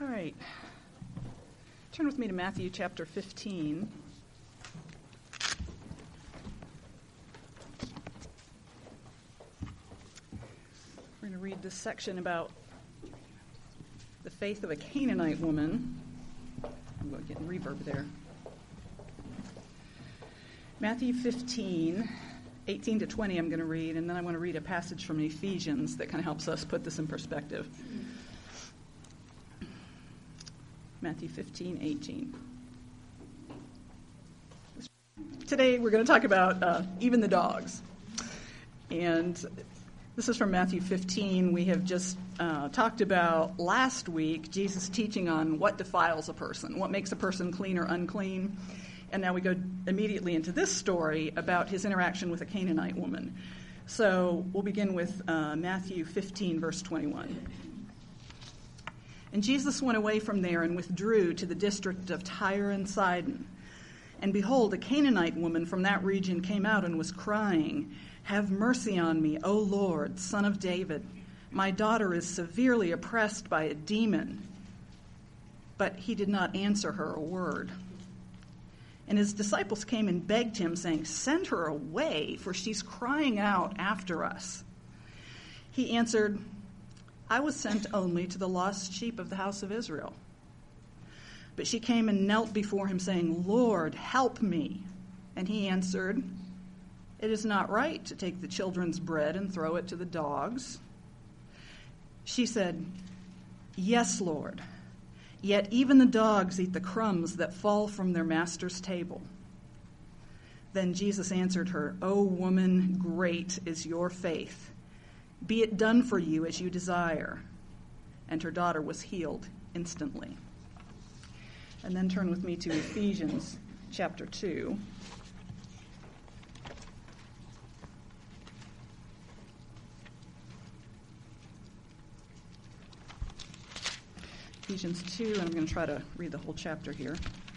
All right. Turn with me to Matthew chapter 15. We're going to read this section about the faith of a Canaanite woman. I'm going to get reverb there. Matthew 15, 18 to 20 I'm going to read, and then I want to read a passage from Ephesians that kind of helps us put this in perspective. Matthew 15, 18. Today we're going to talk about even the dogs. And this is from Matthew 15. We have just talked about last week Jesus teaching on what defiles a person, what makes a person clean or unclean. And now we go immediately into this story about his interaction with a Canaanite woman. So we'll begin with Matthew 15, verse 21. And Jesus went away from there and withdrew to the district of Tyre and Sidon. And behold, a Canaanite woman from that region came out and was crying, "Have mercy on me, O Lord, Son of David. My daughter is severely oppressed by a demon." But he did not answer her a word. And his disciples came and begged him, saying, "Send her away, for she's crying out after us." He answered, "I was sent only to the lost sheep of the house of Israel." But she came and knelt before him, saying, "Lord, help me." And he answered, "It is not right to take the children's bread and throw it to the dogs." She said, "Yes, Lord. Yet even the dogs eat the crumbs that fall from their master's table." Then Jesus answered her, "O woman, great is your faith. Be it done for you as you desire." And her daughter was healed instantly. And then turn with me to Ephesians chapter 2. Ephesians 2, and I'm going to try to read the whole chapter here.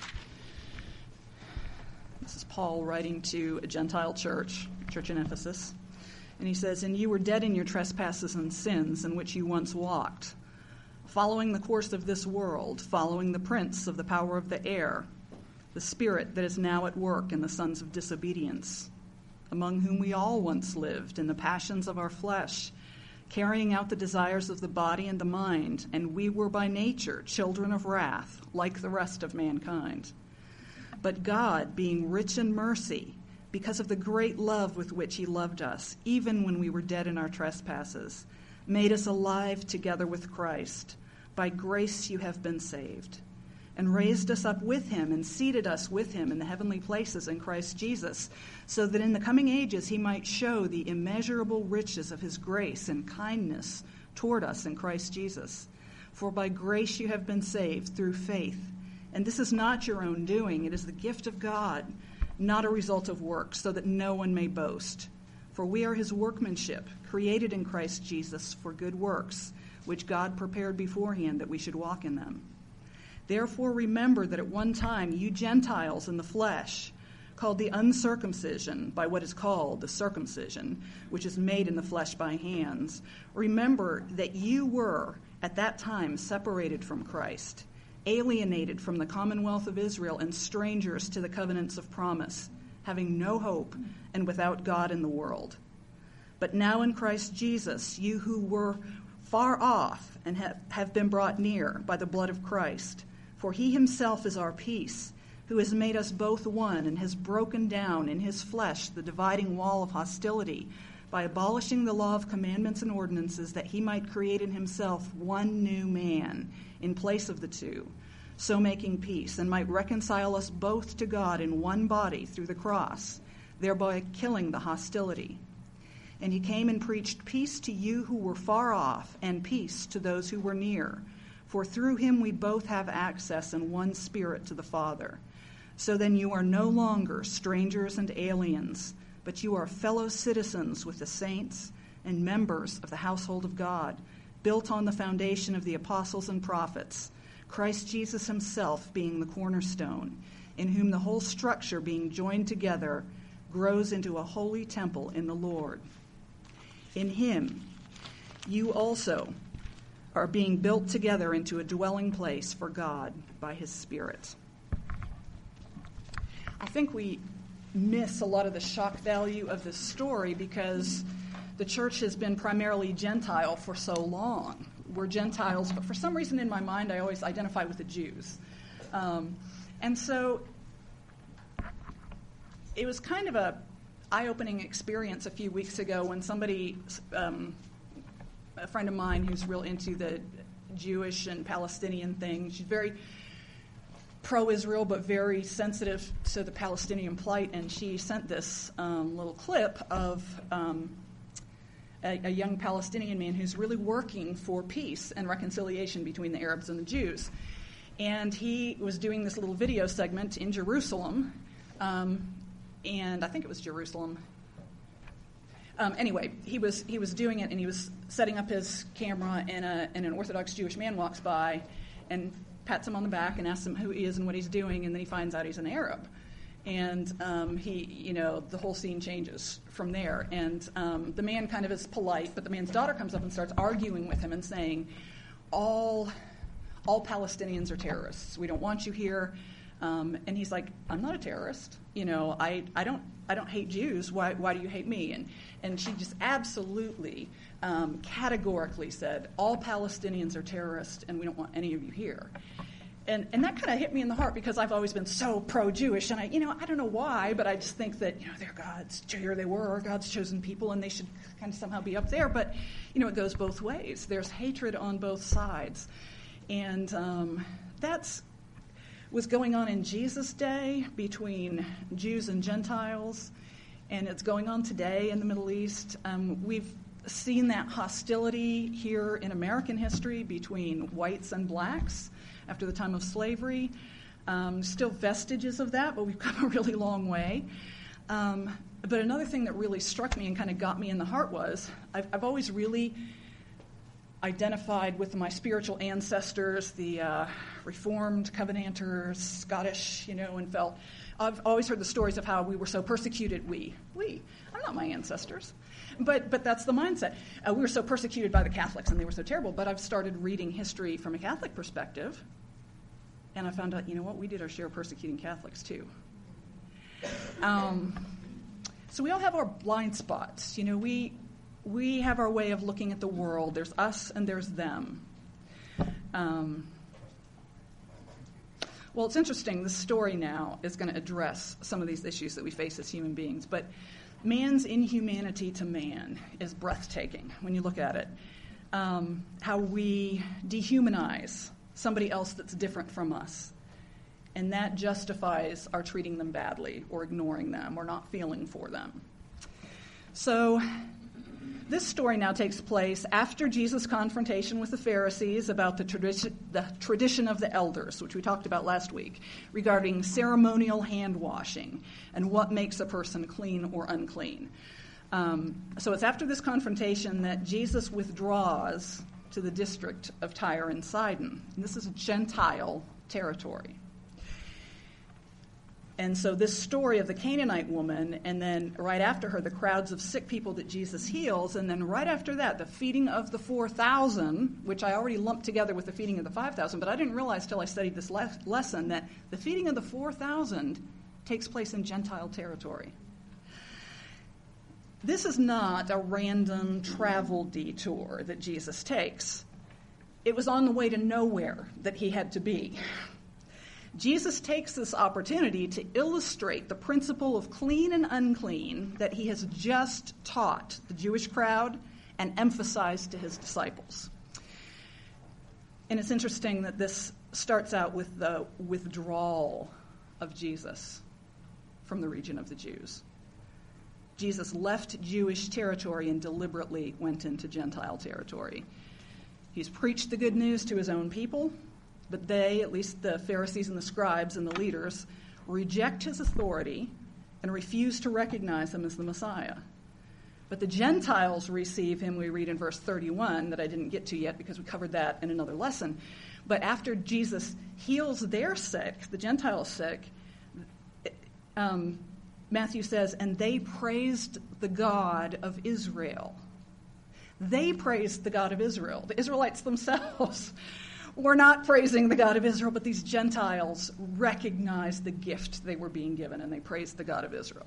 This is Paul writing to a Gentile church in Ephesus. And he says, "And you were dead in your trespasses and sins in which you once walked, following the course of this world, following the prince of the power of the air, the spirit that is now at work in the sons of disobedience, among whom we all once lived in the passions of our flesh, carrying out the desires of the body and the mind, and we were by nature children of wrath, like the rest of mankind. But God, being rich in mercy, because of the great love with which he loved us, even when we were dead in our trespasses, made us alive together with Christ. By grace you have been saved, and raised us up with him and seated us with him in the heavenly places in Christ Jesus, so that in the coming ages he might show the immeasurable riches of his grace and kindness toward us in Christ Jesus. For by grace you have been saved through faith, and this is not your own doing, it is the gift of God, not a result of works, so that no one may boast. For we are his workmanship, created in Christ Jesus for good works, which God prepared beforehand that we should walk in them. Therefore remember that at one time you Gentiles in the flesh, called the uncircumcision by what is called the circumcision, which is made in the flesh by hands, remember that you were at that time separated from Christ, alienated from the commonwealth of Israel and strangers to the covenants of promise, having no hope and without God in the world. But now in Christ Jesus, you who were far off and have been brought near by the blood of Christ, for he himself is our peace, who has made us both one and has broken down in his flesh the dividing wall of hostility by abolishing the law of commandments and ordinances, that he might create in himself one new man in place of the two, so making peace, and might reconcile us both to God in one body through the cross, thereby killing the hostility. And he came and preached peace to you who were far off, and peace to those who were near. For through him we both have access in one spirit to the Father. So then you are no longer strangers and aliens, but you are fellow citizens with the saints and members of the household of God, built on the foundation of the apostles and prophets, Christ Jesus himself being the cornerstone, in whom the whole structure being joined together grows into a holy temple in the Lord. In him you also, are being built together into a dwelling place for God by his Spirit. I think we miss a lot of the shock value of this story because the church has been primarily Gentile for so long. We're Gentiles, but for some reason in my mind I always identify with the Jews. And so it was kind of a eye-opening experience a few weeks ago when somebody, a friend of mine who's real into the Jewish and Palestinian thing, she's very pro-Israel but very sensitive to the Palestinian plight, and she sent this little clip of a young Palestinian man who's really working for peace and reconciliation between the Arabs and the Jews. And he was doing this little video segment in Jerusalem, and I think it was Jerusalem. Anyway, he was doing it, and he was setting up his camera, and an Orthodox Jewish man walks by and pats him on the back and asks him who he is and what he's doing, and then he finds out he's an Arab. And the whole scene changes from there. And the man kind of is polite, but the man's daughter comes up and starts arguing with him and saying, all Palestinians are terrorists. We don't want you here. And he's like, I'm not a terrorist. I don't hate Jews. Why do you hate me? And she just absolutely, categorically said, all Palestinians are terrorists, and we don't want any of you here. And that kind of hit me in the heart because I've always been so pro-Jewish, and I don't know why, but I just think that they're God's. Here they were, God's chosen people, and they should kind of somehow be up there. But it goes both ways. There's hatred on both sides, and that's was going on in Jesus' day between Jews and Gentiles, and it's going on today in the Middle East. We've seen that hostility here in American history between whites and blacks after the time of slavery. Still vestiges of that, but we've come a really long way. But another thing that really struck me and kind of got me in the heart was I've always really identified with my spiritual ancestors, the Reformed Covenanters, Scottish, and felt I've always heard the stories of how we were so persecuted. I'm not my ancestors, but that's the mindset. We were so persecuted by the Catholics, and they were so terrible. But I've started reading history from a Catholic perspective, and I found out, we did our share of persecuting Catholics too. So we all have our blind spots. We have our way of looking at the world. There's us and there's them. Well, it's interesting. This story now is going to address some of these issues that we face as human beings. But man's inhumanity to man is breathtaking when you look at it. How we dehumanize somebody else that's different from us. And that justifies our treating them badly or ignoring them or not feeling for them. So this story now takes place after Jesus' confrontation with the Pharisees about the tradition of the elders, which we talked about last week, regarding ceremonial hand washing and what makes a person clean or unclean. So it's after this confrontation that Jesus withdraws to the district of Tyre and Sidon. And this is Gentile territory. And so this story of the Canaanite woman, and then right after her, the crowds of sick people that Jesus heals, and then right after that, the feeding of the 4,000, which I already lumped together with the feeding of the 5,000, but I didn't realize till I studied this lesson that the feeding of the 4,000 takes place in Gentile territory. This is not a random travel detour that Jesus takes. It was on the way to nowhere that he had to be. Jesus takes this opportunity to illustrate the principle of clean and unclean that he has just taught the Jewish crowd and emphasized to his disciples. And it's interesting that this starts out with the withdrawal of Jesus from the region of the Jews. Jesus left Jewish territory and deliberately went into Gentile territory. He's preached the good news to his own people, but they, at least the Pharisees and the scribes and the leaders, reject his authority and refuse to recognize him as the Messiah. But the Gentiles receive him, we read in verse 31, that I didn't get to yet because we covered that in another lesson. But after Jesus heals their sick, the Gentiles' sick, Matthew says, and they praised the God of Israel. They praised the God of Israel. The Israelites themselves were not praising the God of Israel, but these Gentiles recognized the gift they were being given, and they praised the God of Israel.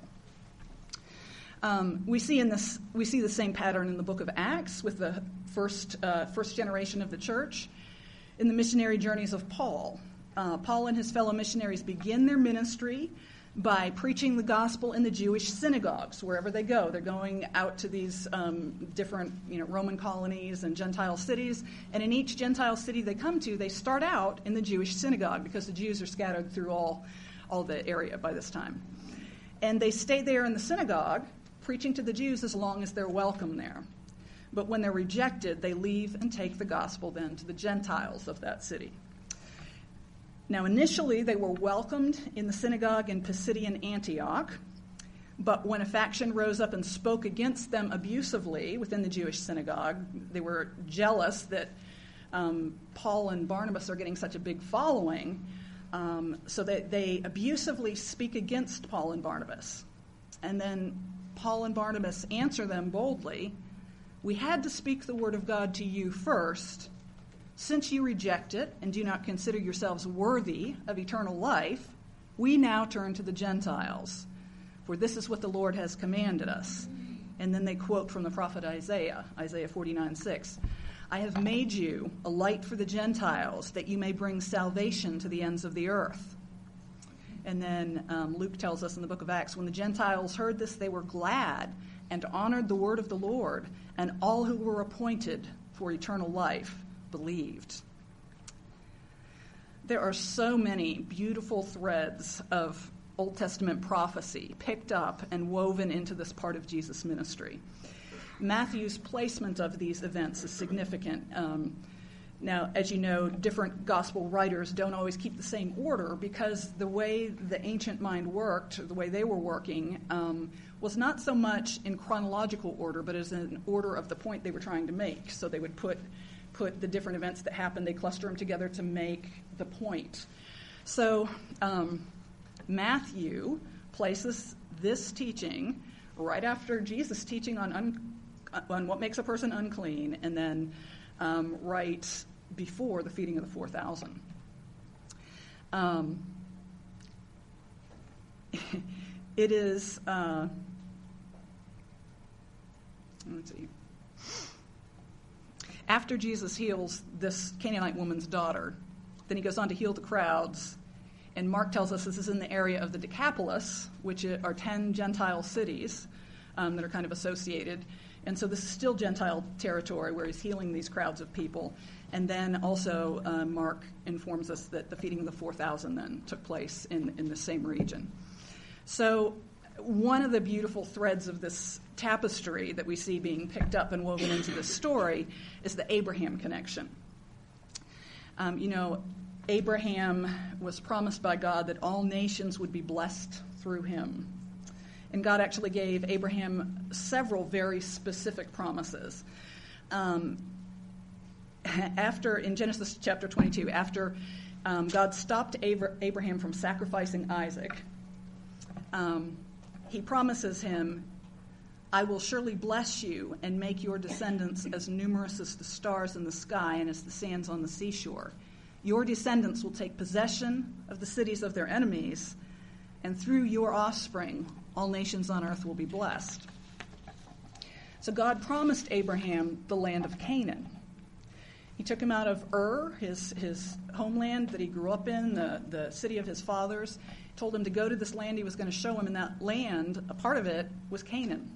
We see the same pattern in the book of Acts with the first generation of the church. In the missionary journeys of Paul, Paul and his fellow missionaries begin their ministry by preaching the gospel in the Jewish synagogues wherever they go. They're going out to these different Roman colonies and Gentile cities, and in each Gentile city they come to, they start out in the Jewish synagogue because the Jews are scattered through all the area by this time. And they stay there in the synagogue, preaching to the Jews as long as they're welcome there. But when they're rejected, they leave and take the gospel then to the Gentiles of that city. Now, initially, they were welcomed in the synagogue in Pisidian Antioch, but when a faction rose up and spoke against them abusively within the Jewish synagogue, they were jealous that Paul and Barnabas are getting such a big following, so that they abusively speak against Paul and Barnabas. And then Paul and Barnabas answer them boldly, "We had to speak the word of God to you first. Since you reject it and do not consider yourselves worthy of eternal life, we now turn to the Gentiles, for this is what the Lord has commanded us." And then they quote from the prophet Isaiah 49:6. "I have made you a light for the Gentiles, that you may bring salvation to the ends of the earth." And then Luke tells us in the book of Acts, when the Gentiles heard this, they were glad and honored the word of the Lord, and all who were appointed for eternal life believed. There are so many beautiful threads of Old Testament prophecy picked up and woven into this part of Jesus' ministry. Matthew's placement of these events is significant. Now, as you know, different gospel writers don't always keep the same order because the way the ancient mind worked, the way they were working, was not so much in chronological order, but as an order of the point they were trying to make. So they would put the different events that happened, they cluster them together to make the point. So Matthew places this teaching right after Jesus' teaching on what makes a person unclean, and then right before the feeding of the 4,000. It is, let's see. After Jesus heals this Canaanite woman's daughter, then he goes on to heal the crowds. And Mark tells us this is in the area of the Decapolis, which are 10 Gentile cities that are kind of associated. And so this is still Gentile territory where he's healing these crowds of people. And then also Mark informs us that the feeding of the 4,000 then took place in the same region. So one of the beautiful threads of this tapestry that we see being picked up and woven into this story is the Abraham connection. Abraham was promised by God that all nations would be blessed through him. And God actually gave Abraham several very specific promises. In Genesis chapter 22, after God stopped Abraham from sacrificing Isaac, he promises him, "I will surely bless you and make your descendants as numerous as the stars in the sky and as the sands on the seashore. Your descendants will take possession of the cities of their enemies, and through your offspring, all nations on earth will be blessed." So God promised Abraham the land of Canaan. He took him out of Ur, his homeland that he grew up in, the city of his fathers, told him to go to this land he was going to show him, and that land, a part of it, was Canaan.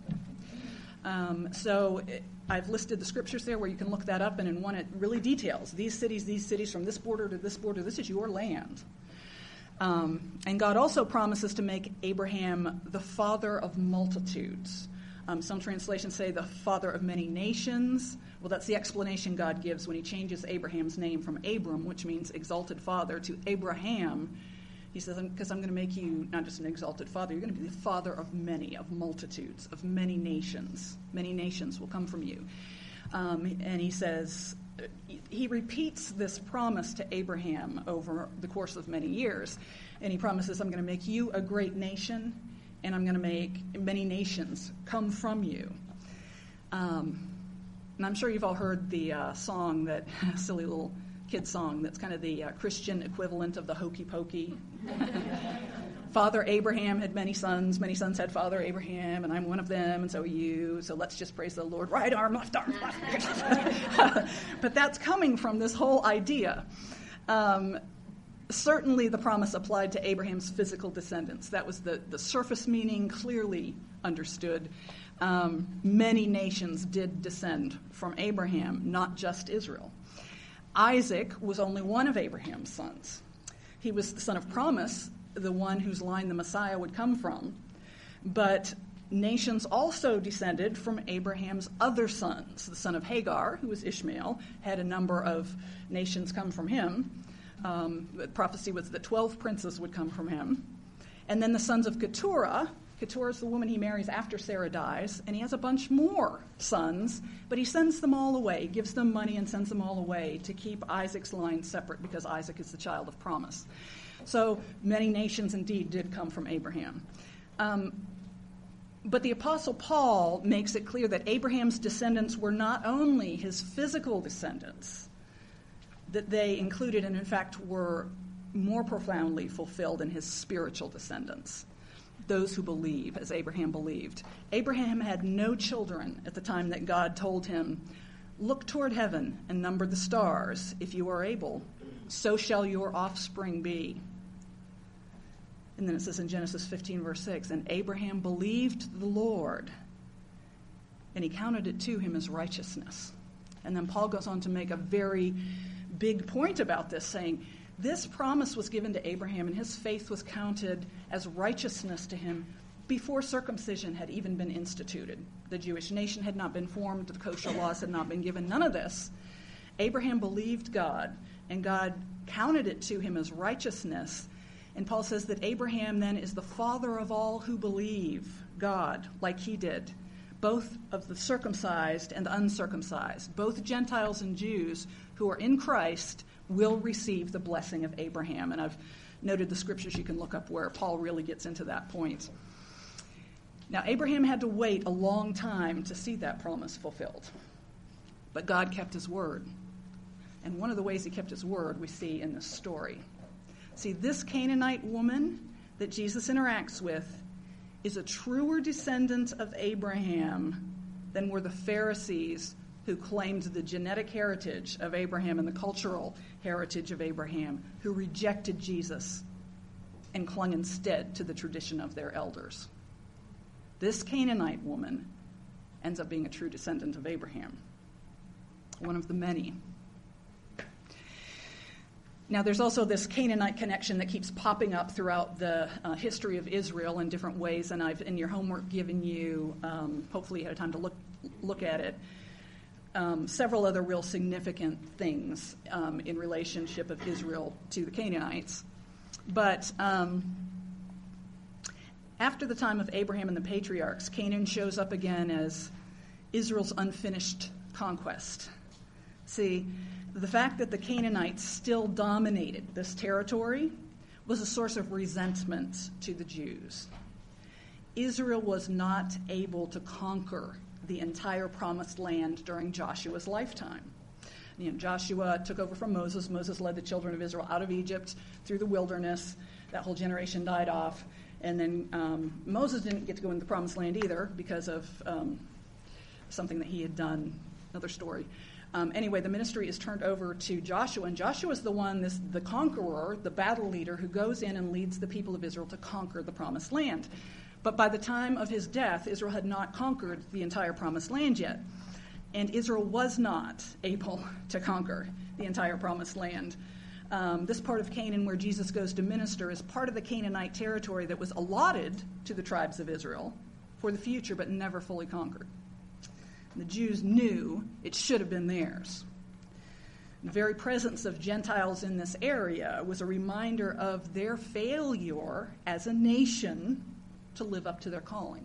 I've listed the scriptures there where you can look that up, and in one it really details these cities from this border, this is your land. And God also promises to make Abraham the father of multitudes. Some translations say the father of many nations. Well, that's the explanation God gives when he changes Abraham's name from Abram, which means exalted father, to Abraham. He says, because I'm going to make you not just an exalted father, you're going to be the father of many, of multitudes, of many nations. Many nations will come from you. And he says, he repeats this promise to Abraham over the course of many years. And he promises, I'm going to make you a great nation, and I'm going to make many nations come from you. And I'm sure you've all heard the song, that silly little kid song that's kind of the Christian equivalent of the Hokey Pokey. Father Abraham had many sons had Father Abraham, and I'm one of them, and so are you, so let's just praise the Lord. Right arm, left arm, left. But that's coming from this whole idea. Certainly the promise applied to Abraham's physical descendants. That was the surface meaning, clearly understood. Many nations did descend from Abraham, not just Israel. Isaac was only one of Abraham's sons. He was the son of promise, the one whose line the Messiah would come from. But nations also descended from Abraham's other sons. The son of Hagar, who was Ishmael, had a number of nations come from him. The prophecy was that 12 princes would come from him. And then the sons of Keturah. Keturah is the woman he marries after Sarah dies, and he has a bunch more sons, but he sends them all away, gives them money and sends them all away to keep Isaac's line separate, because Isaac is the child of promise. So many nations indeed did come from Abraham. But the Apostle Paul makes it clear that Abraham's descendants were not only his physical descendants, that they included and in fact were more profoundly fulfilled in his spiritual descendants, those who believe as Abraham believed. Abraham had no children at the time that God told him, "Look toward heaven and number the stars, if you are able, so shall your offspring be." And then it says in Genesis 15, verse 6, "And Abraham believed the Lord, and he counted it to him as righteousness." And then Paul goes on to make a very big point about this, saying, this promise was given to Abraham, and his faith was counted as righteousness to him before circumcision had even been instituted. The Jewish nation had not been formed, the kosher laws had not been given, none of this. Abraham believed God, and God counted it to him as righteousness. And Paul says that Abraham then is the father of all who believe God, like he did, both of the circumcised and the uncircumcised. Both Gentiles and Jews who are in Christ will receive the blessing of Abraham. And I've noted the scriptures you can look up where Paul really gets into that point. Now, Abraham had to wait a long time to see that promise fulfilled. But God kept his word. And one of the ways he kept his word we see in this story. See, this Canaanite woman that Jesus interacts with is a truer descendant of Abraham than were the Pharisees who claimed the genetic heritage of Abraham and the cultural heritage of Abraham, who rejected Jesus and clung instead to the tradition of their elders. This Canaanite woman ends up being a true descendant of Abraham, one of the many. Now, there's also this Canaanite connection that keeps popping up throughout the history of Israel in different ways, and I've, in your homework, given you, hopefully you had time to look at it, several other real significant things in relationship of Israel to the Canaanites. But after the time of Abraham and the patriarchs, Canaan shows up again as Israel's unfinished conquest. See, the fact that the Canaanites still dominated this territory was a source of resentment to the Jews. Israel was not able to conquer the entire promised land during Joshua's lifetime. Joshua took over from Moses. Moses led the children of Israel out of Egypt through the wilderness. That whole generation died off. And then Moses didn't get to go into the promised land either because of something that he had done, another story. Anyway, the ministry is turned over to Joshua, and Joshua is the one, the conqueror, the battle leader, who goes in and leads the people of Israel to conquer the promised land. But by the time of his death, Israel had not conquered the entire promised land yet. And Israel was not able to conquer the entire promised land. This part of Canaan where Jesus goes to minister is part of the Canaanite territory that was allotted to the tribes of Israel for the future, but never fully conquered. And the Jews knew it should have been theirs. The very presence of Gentiles in this area was a reminder of their failure as a nation to live up to their calling.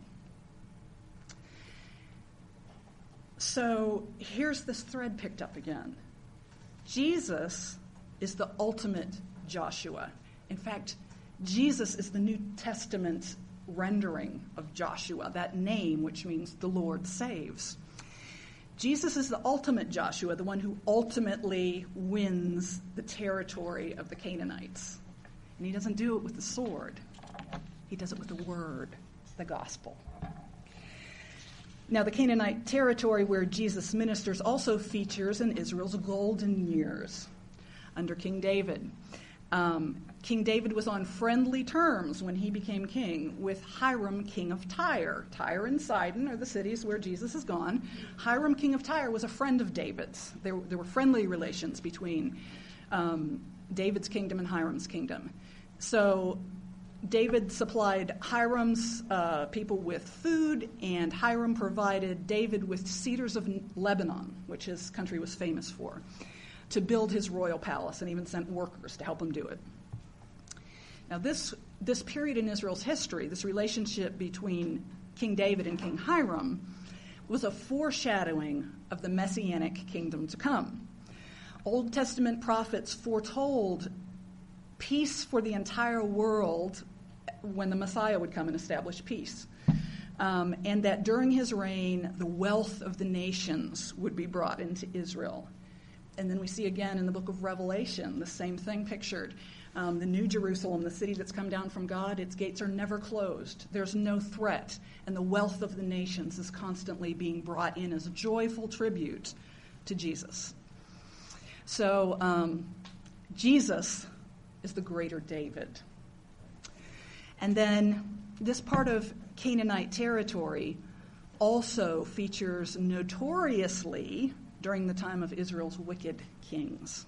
So here's this thread picked up again. Jesus is the ultimate Joshua. In fact, Jesus is the New Testament rendering of Joshua, that name which means the Lord saves. Jesus is the ultimate Joshua, the one who ultimately wins the territory of the Canaanites. And he doesn't do it with the sword. He does it with the word, the gospel. Now, the Canaanite territory where Jesus ministers also features in Israel's golden years under King David. King David was on friendly terms when he became king with Hiram, king of Tyre. Tyre and Sidon are the cities where Jesus is gone. Hiram, king of Tyre, was a friend of David's. There were friendly relations between David's kingdom and Hiram's kingdom. So David supplied Hiram's people with food, and Hiram provided David with cedars of Lebanon, which his country was famous for, to build his royal palace, and even sent workers to help him do it. Now, this period in Israel's history, this relationship between King David and King Hiram, was a foreshadowing of the Messianic kingdom to come. Old Testament prophets foretold peace for the entire world when the Messiah would come and establish peace. And that during his reign, the wealth of the nations would be brought into Israel. And then we see again in the book of Revelation, the same thing pictured. The New Jerusalem, the city that's come down from God, its gates are never closed. There's no threat. And the wealth of the nations is constantly being brought in as a joyful tribute to Jesus. So Jesus is the greater David. And then this part of Canaanite territory also features notoriously during the time of Israel's wicked kings.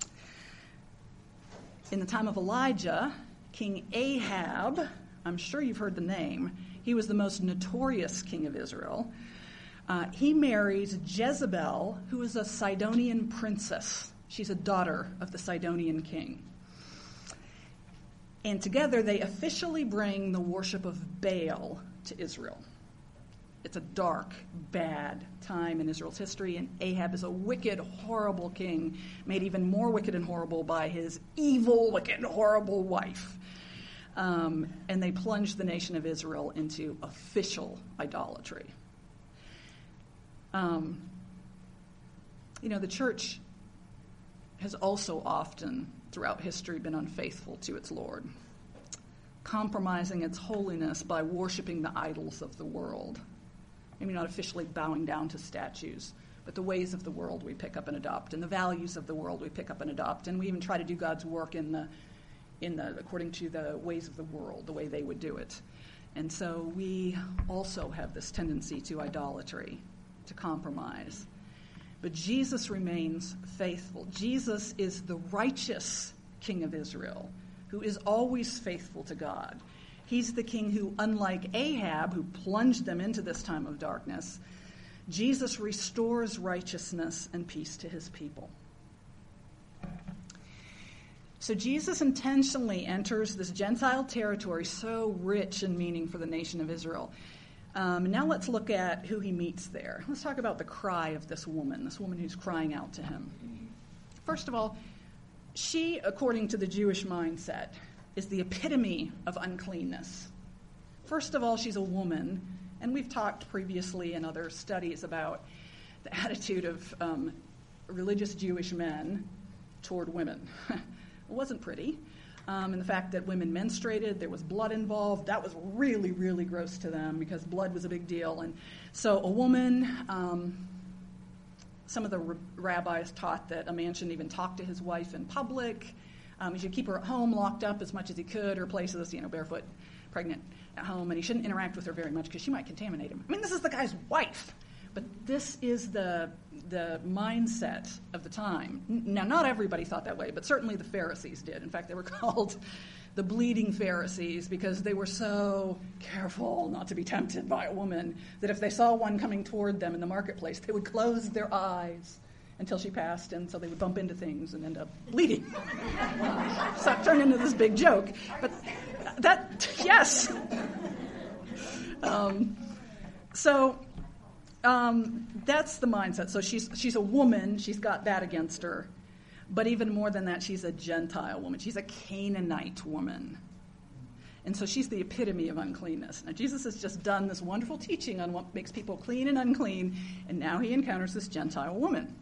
In the time of Elijah, King Ahab, I'm sure you've heard the name, he was the most notorious king of Israel. He marries Jezebel, who is a Sidonian princess. She's a daughter of the Sidonian king. And together they officially bring the worship of Baal to Israel. It's a dark, bad time in Israel's history, and Ahab is a wicked, horrible king, made even more wicked and horrible by his evil, wicked, horrible wife. And they plunged the nation of Israel into official idolatry. The church has also often, throughout history, been unfaithful to its Lord, compromising its holiness by worshiping the idols of the world. Maybe not officially bowing down to statues, but the ways of the world we pick up and adopt, and the values of the world we pick up and adopt, and we even try to do God's work in the according to the ways of the world, the way they would do it. And so we also have this tendency to idolatry, to compromise. But Jesus remains faithful. Jesus is the righteous King of Israel, who is always faithful to God. He's the king who, unlike Ahab, who plunged them into this time of darkness, Jesus restores righteousness and peace to his people. So Jesus intentionally enters this Gentile territory so rich in meaning for the nation of Israel. Now let's look at who he meets there. Let's talk about the cry of this woman who's crying out to him. First of all, she, according to the Jewish mindset, is the epitome of uncleanness. First of all, she's a woman, and we've talked previously in other studies about the attitude of religious Jewish men toward women. It wasn't pretty. And the fact that women menstruated, there was blood involved, that was really, really gross to them because blood was a big deal. And so a woman, some of the rabbis taught that a man shouldn't even talk to his wife in public. He should keep her at home, locked up as much as he could, or places, barefoot, pregnant at home, and he shouldn't interact with her very much because she might contaminate him. I mean, this is the guy's wife. But this is the mindset of the time. Now, not everybody thought that way, but certainly the Pharisees did. In fact, they were called the bleeding Pharisees because they were so careful not to be tempted by a woman that if they saw one coming toward them in the marketplace, they would close their eyes until she passed, and so they would bump into things and end up bleeding. So it turned into this big joke. But yes. That's the mindset. So she's a woman. She's got that against her. But even more than that, she's a Gentile woman. She's a Canaanite woman. And so she's the epitome of uncleanness. Now, Jesus has just done this wonderful teaching on what makes people clean and unclean, and now he encounters this Gentile woman.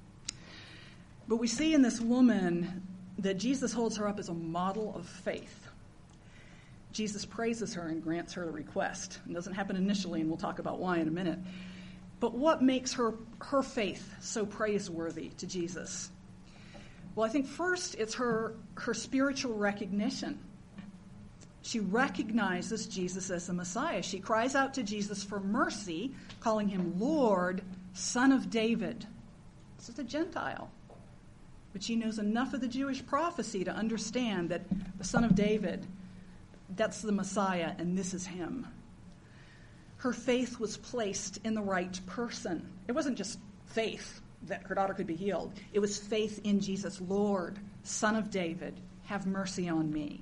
But we see in this woman that Jesus holds her up as a model of faith. Jesus praises her and grants her a request. It doesn't happen initially, and we'll talk about why in a minute. But what makes her faith so praiseworthy to Jesus? Well, I think first it's her spiritual recognition. She recognizes Jesus as the Messiah. She cries out to Jesus for mercy, calling him Lord, Son of David. This is a Gentile. But she knows enough of the Jewish prophecy to understand that the Son of David, that's the Messiah, and this is him. Her faith was placed in the right person. It wasn't just faith that her daughter could be healed. It was faith in Jesus. Lord, Son of David, have mercy on me.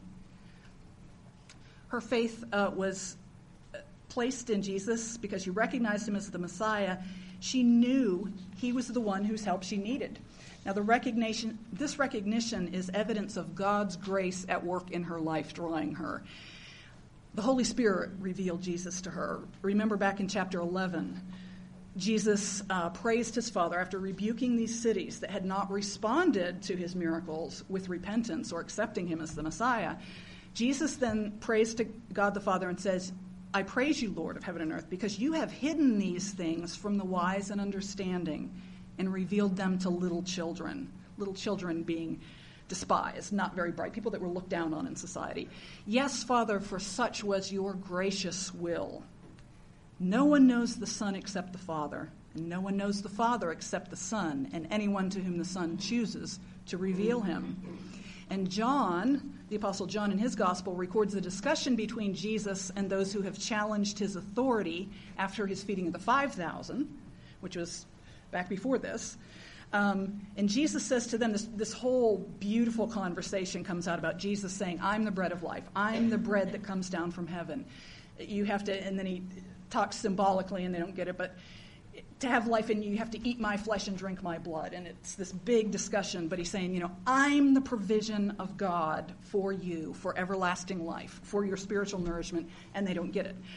Her faith was placed in Jesus because she recognized him as the Messiah. She knew he was the one whose help she needed. Now, this recognition is evidence of God's grace at work in her life, drawing her. The Holy Spirit revealed Jesus to her. Remember back in chapter 11, Jesus praised his Father after rebuking these cities that had not responded to his miracles with repentance or accepting him as the Messiah. Jesus then prays to God the Father and says, I praise you, Lord of heaven and earth, because you have hidden these things from the wise and understanding and revealed them to little children being despised, not very bright, people that were looked down on in society. Yes, Father, for such was your gracious will. No one knows the Son except the Father, and no one knows the Father except the Son, and anyone to whom the Son chooses to reveal him. And John, the Apostle John in his gospel, records a discussion between Jesus and those who have challenged his authority after his feeding of the 5,000, which was back before this. And Jesus says to them, this whole beautiful conversation comes out about Jesus saying, I'm the bread of life. I'm the bread that comes down from heaven. You have to, and then he talks symbolically, and they don't get it, but to have life in you, you have to eat my flesh and drink my blood. And it's this big discussion, but he's saying, I'm the provision of God for you, for everlasting life, for your spiritual nourishment, and they don't get it.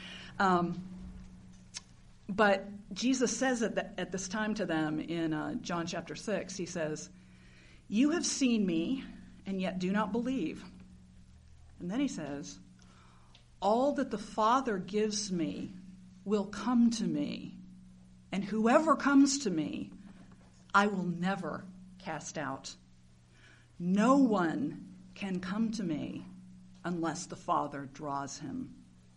But Jesus says at this time to them in John chapter 6, he says, you have seen me, and yet do not believe. And then he says, all that the Father gives me will come to me, and whoever comes to me, I will never cast out. No one can come to me unless the Father draws him.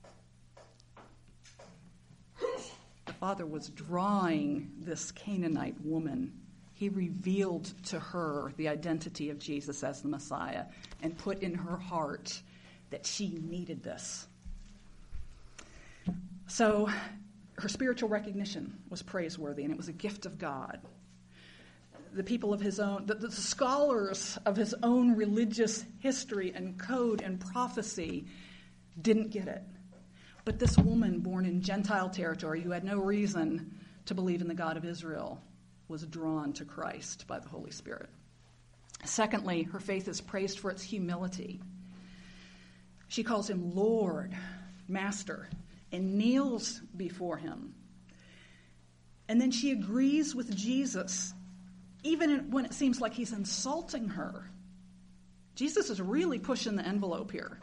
The Father was drawing this Canaanite woman. He revealed to her the identity of Jesus as the Messiah and put in her heart that she needed this. So her spiritual recognition was praiseworthy, and it was a gift of God. The people of his own, the scholars of his own religious history and code and prophecy didn't get it. But this woman born in Gentile territory who had no reason to believe in the God of Israel was drawn to Christ by the Holy Spirit. Secondly, her faith is praised for its humility. She calls him Lord, Master, and kneels before him. And then she agrees with Jesus, even when it seems like he's insulting her. Jesus is really pushing the envelope here.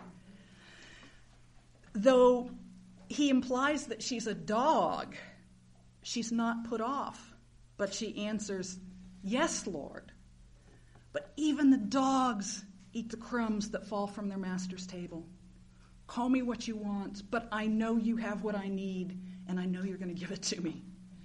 Though he implies that she's a dog, she's not put off, but she answers, yes, Lord. But even the dogs eat the crumbs that fall from their master's table. Call me what you want, but I know you have what I need, and I know you're going to give it to me.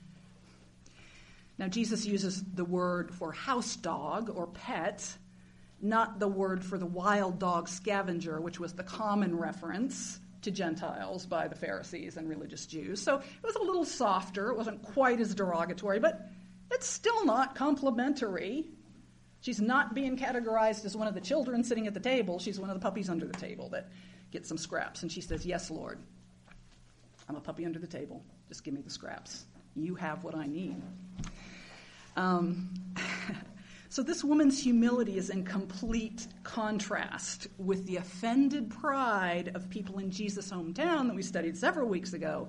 Now, Jesus uses the word for house dog or pet, not the word for the wild dog scavenger, which was the common reference to Gentiles by the Pharisees and religious Jews. So it was a little softer. It wasn't quite as derogatory, but it's still not complimentary. She's not being categorized as one of the children sitting at the table. She's one of the puppies under the table that get some scraps. And she says, yes, Lord, I'm a puppy under the table. Just give me the scraps. You have what I need. So this woman's humility is in complete contrast with the offended pride of people in Jesus' hometown that we studied several weeks ago.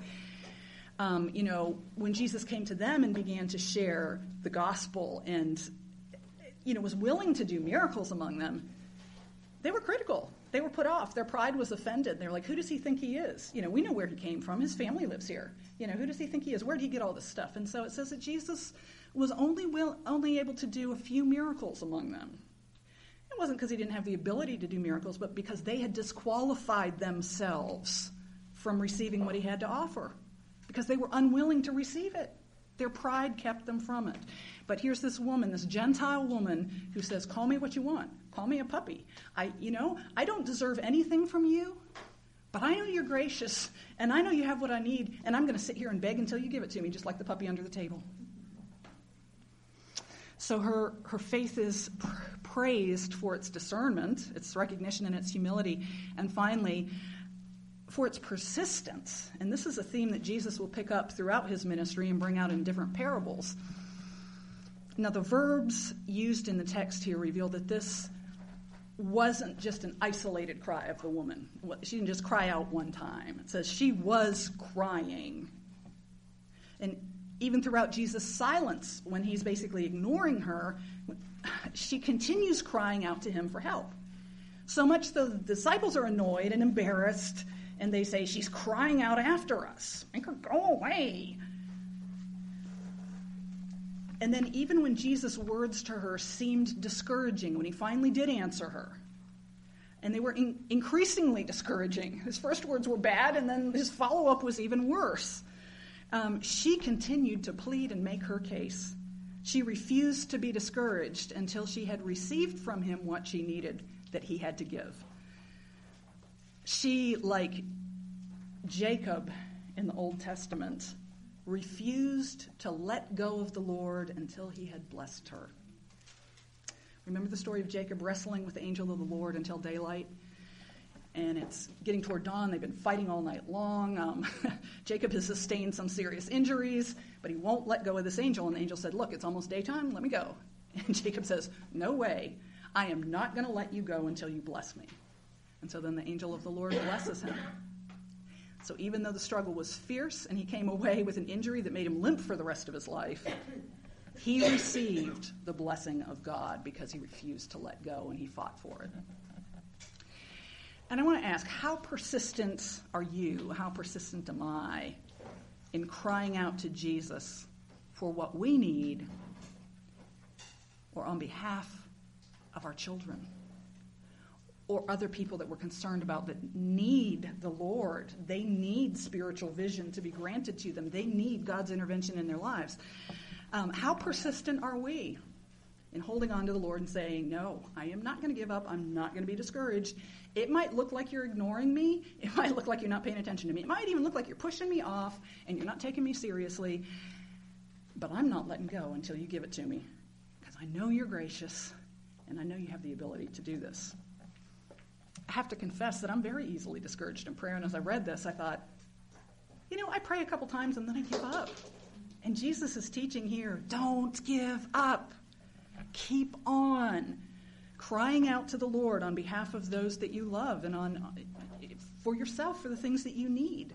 When Jesus came to them and began to share the gospel and, was willing to do miracles among them, they were critical. They were put off. Their pride was offended. They were like, who does he think he is? We know where he came from. His family lives here. Who does he think he is? Where did he get all this stuff? And so it says that Jesus was only able to do a few miracles among them. It wasn't because he didn't have the ability to do miracles, but because they had disqualified themselves from receiving what he had to offer, because they were unwilling to receive it. Their pride kept them from it. But here's this woman, this Gentile woman, who says, call me what you want. Call me a puppy. I don't deserve anything from you, but I know you're gracious, and I know you have what I need, and I'm going to sit here and beg until you give it to me, just like the puppy under the table. So her faith is praised for its discernment, its recognition, and its humility, and finally, for its persistence. And this is a theme that Jesus will pick up throughout his ministry and bring out in different parables. Now, the verbs used in the text here reveal that this wasn't just an isolated cry of the woman. She didn't just cry out one time. It says she was crying. And even throughout Jesus' silence, when he's basically ignoring her, she continues crying out to him for help. So much the disciples are annoyed and embarrassed, and they say, she's crying out after us. Make her go away. And then even when Jesus' words to her seemed discouraging, when he finally did answer her, and they were increasingly discouraging. His first words were bad, and then his follow-up was even worse. She continued to plead and make her case. She refused to be discouraged until she had received from him what she needed that he had to give. She, like Jacob in the Old Testament, refused to let go of the Lord until he had blessed her. Remember the story of Jacob wrestling with the angel of the Lord until daylight? And it's getting toward dawn. They've been fighting all night long. Jacob has sustained some serious injuries, but he won't let go of this angel. And the angel said, look, it's almost daytime. Let me go. And Jacob says, no way. I am not going to let you go until you bless me. And so then the angel of the Lord blesses him. So even though the struggle was fierce and he came away with an injury that made him limp for the rest of his life, he received the blessing of God because he refused to let go and he fought for it. And I want to ask, how persistent are you? How persistent am I in crying out to Jesus for what we need or on behalf of our children or other people that we're concerned about that need the Lord? They need spiritual vision to be granted to them. They need God's intervention in their lives. How persistent are we in holding on to the Lord and saying, no, I am not going to give up. I'm not going to be discouraged. It might look like you're ignoring me. It might look like you're not paying attention to me. It might even look like you're pushing me off and you're not taking me seriously. But I'm not letting go until you give it to me, because I know you're gracious and I know you have the ability to do this. I have to confess that I'm very easily discouraged in prayer. And as I read this, I thought, I pray a couple times and then I give up. And Jesus is teaching here, don't give up. Keep on crying out to the Lord on behalf of those that you love and for yourself, for the things that you need.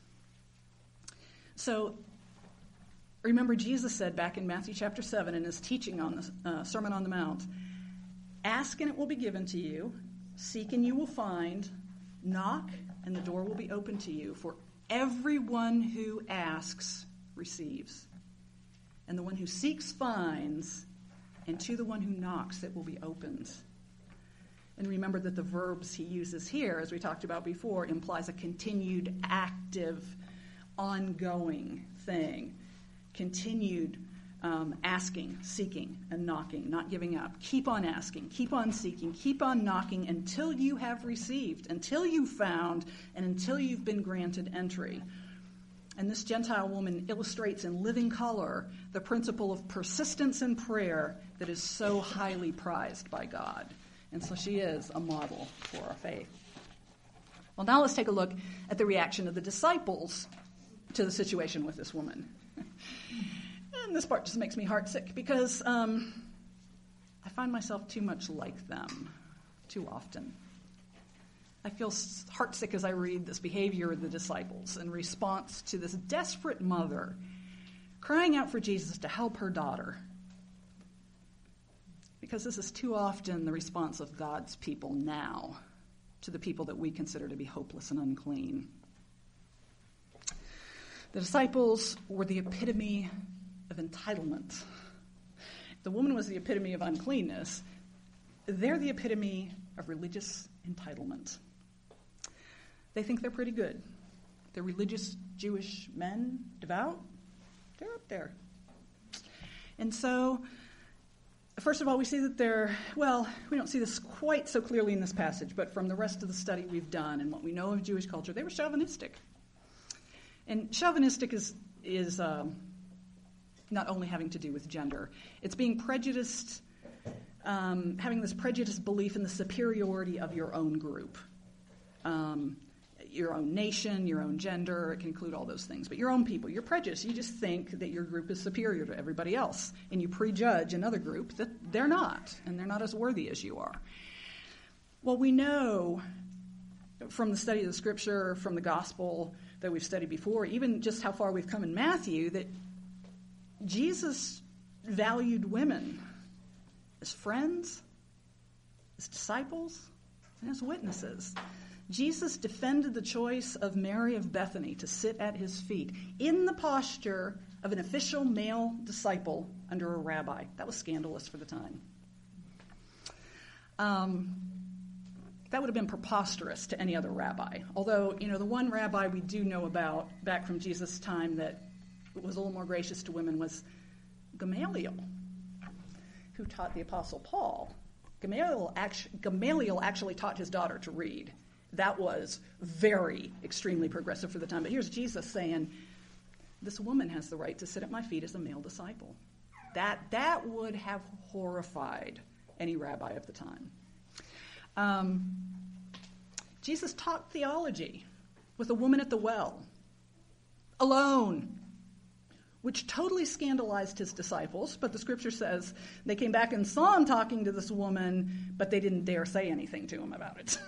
So remember, Jesus said back in Matthew chapter 7 in his teaching on the Sermon on the Mount, ask and it will be given to you, seek and you will find, knock and the door will be open to you. For everyone who asks receives, and the one who seeks finds, and to the one who knocks it will be opened. And remember that the verbs he uses here, as we talked about before, implies a continued, active, ongoing thing. Continued asking, seeking, and knocking, not giving up. Keep on asking, keep on seeking, keep on knocking until you have received, until you've found, and until you've been granted entry. And this Gentile woman illustrates in living color the principle of persistence in prayer that is so highly prized by God. And so she is a model for our faith. Well, now let's take a look at the reaction of the disciples to the situation with this woman. And this part just makes me heartsick because I find myself too much like them too often. I feel heartsick as I read this behavior of the disciples in response to this desperate mother crying out for Jesus to help her daughter. Because this is too often the response of God's people now to the people that we consider to be hopeless and unclean. The disciples were the epitome of entitlement. The woman was the epitome of uncleanness. They're the epitome of religious entitlement. They think they're pretty good. They're religious Jewish men, devout. They're up there. And so, first of all, we see that we don't see this quite so clearly in this passage, but from the rest of the study we've done and what we know of Jewish culture, they were chauvinistic. And chauvinistic is not only having to do with gender. It's being prejudiced, having this prejudiced belief in the superiority of your own group. Your own nation, your own gender, it can include all those things. But your own people, you're prejudiced. You just think that your group is superior to everybody else. And you prejudge another group that they're not, and they're not as worthy as you are. Well, we know from the study of the Scripture, from the Gospel that we've studied before, even just how far we've come in Matthew, that Jesus valued women as friends, as disciples, and as witnesses. Jesus defended the choice of Mary of Bethany to sit at his feet in the posture of an official male disciple under a rabbi. That was scandalous for the time. That would have been preposterous to any other rabbi. Although, the one rabbi we do know about back from Jesus' time that was a little more gracious to women was Gamaliel, who taught the Apostle Paul. Gamaliel actually taught his daughter to read. That was extremely progressive for the time. But here's Jesus saying, this woman has the right to sit at my feet as a male disciple. That would have horrified any rabbi of the time. Jesus taught theology with a woman at the well, alone, which totally scandalized his disciples. But the Scripture says they came back and saw him talking to this woman, but they didn't dare say anything to him about it.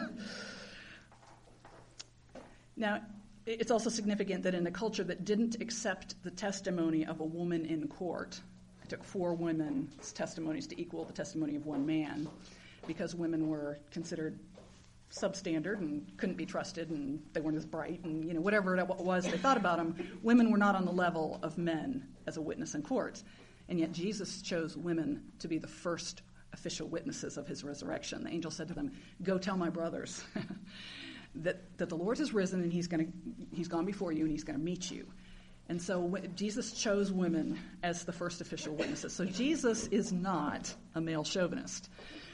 Now, it's also significant that in a culture that didn't accept the testimony of a woman in court, it took 4 women's testimonies to equal the testimony of one man, because women were considered substandard and couldn't be trusted, and they weren't as bright, and whatever it was they thought about them, women were not on the level of men as a witness in court. And yet Jesus chose women to be the first official witnesses of his resurrection. The angel said to them, "Go tell my brothers that the Lord has risen, and he's gone before you, and he's going to meet you." And so Jesus chose women as the first official witnesses. So Jesus is not a male chauvinist.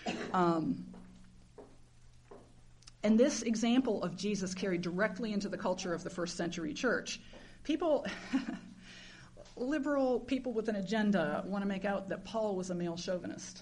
And this example of Jesus carried directly into the culture of the first century church. Liberal people with an agenda want to make out that Paul was a male chauvinist.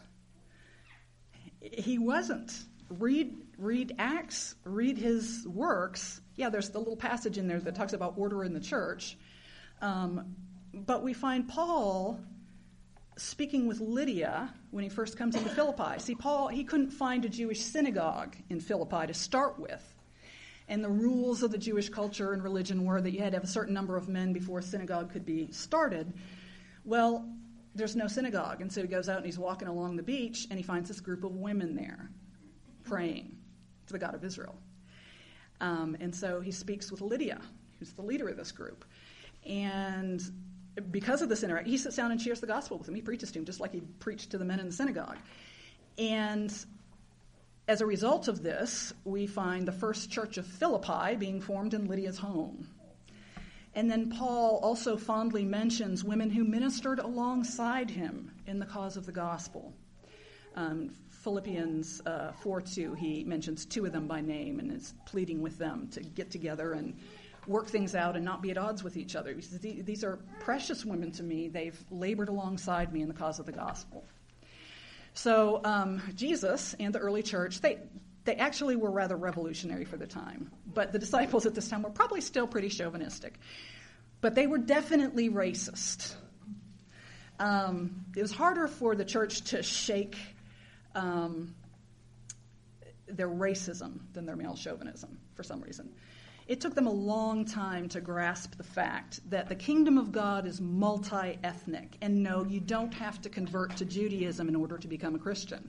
He wasn't. Read Acts, read his works. Yeah, there's the little passage in there that talks about order in the church. But we find Paul speaking with Lydia when he first comes into Philippi. See, Paul, he couldn't find a Jewish synagogue in Philippi to start with. And the rules of the Jewish culture and religion were that you had to have a certain number of men before a synagogue could be started. Well, there's no synagogue. And so he goes out and he's walking along the beach, and he finds this group of women there praying to the God of Israel. And so he speaks with Lydia, who's the leader of this group. And because of this interaction, he sits down and shares the gospel with them. He preaches to him just like he preached to the men in the synagogue. And as a result of this, we find the first church of Philippi being formed in Lydia's home. And then Paul also fondly mentions women who ministered alongside him in the cause of the gospel. Philippians 4:2, he mentions 2 of them by name and is pleading with them to get together and work things out and not be at odds with each other. He says, these are precious women to me. They've labored alongside me in the cause of the gospel. So Jesus and the early church, they actually were rather revolutionary for the time. But the disciples at this time were probably still pretty chauvinistic. But they were definitely racist. it was harder for the church to shake their racism than their male chauvinism for some reason. It took them a long time to grasp the fact that the kingdom of God is multi-ethnic. And no, you don't have to convert to Judaism in order to become a Christian.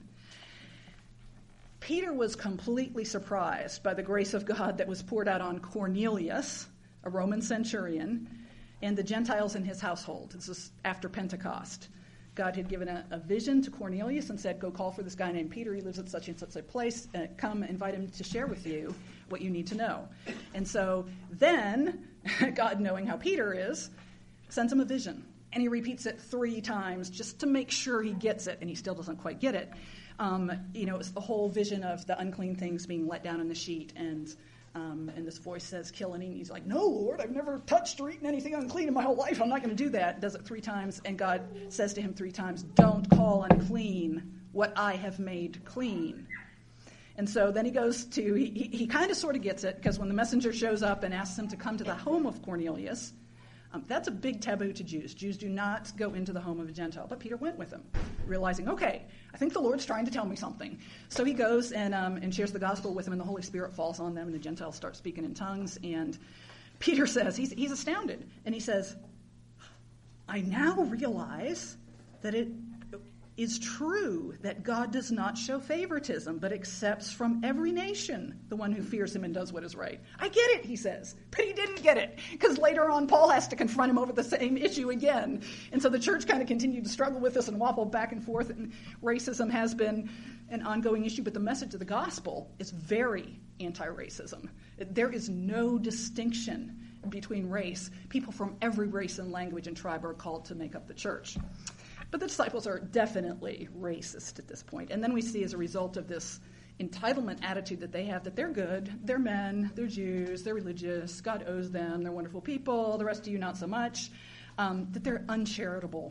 Peter was completely surprised by the grace of God that was poured out on Cornelius, a Roman centurion, and the Gentiles in his household. This is after Pentecost. God had given a vision to Cornelius and said, go call for this guy named Peter. He lives at such and such a place. Come invite him to share with you what you need to know. And so then, God, knowing how Peter is, sends him a vision. And he repeats it 3 times just to make sure he gets it, and he still doesn't quite get it. It's the whole vision of the unclean things being let down in the sheet, and this voice says, kill and eat. He's like, no, Lord, I've never touched or eaten anything unclean in my whole life. I'm not going to do that. Does it 3 times, and God says to him 3 times, don't call unclean what I have made clean. And so then he goes to, he kind of sort of gets it, because when the messenger shows up and asks him to come to the home of Cornelius, that's a big taboo to Jews. Jews do not go into the home of a Gentile. But Peter went with him, realizing, okay, I think the Lord's trying to tell me something. So he goes and shares the gospel with him, and the Holy Spirit falls on them, and the Gentiles start speaking in tongues. And Peter says, he's astounded, and he says, I now realize that it is true that God does not show favoritism, but accepts from every nation the one who fears him and does what is right. I get it, he says, but he didn't get it, because later on Paul has to confront him over the same issue again. And so the church kind of continued to struggle with this and waffle back and forth, and racism has been an ongoing issue, but the message of the gospel is very anti-racism. There is no distinction between race. People from every race and language and tribe are called to make up the church. But the disciples are definitely racist at this point. And then we see, as a result of this entitlement attitude that they have, that they're good, they're men, they're Jews, they're religious, God owes them, they're wonderful people, the rest of you not so much, that they're uncharitable.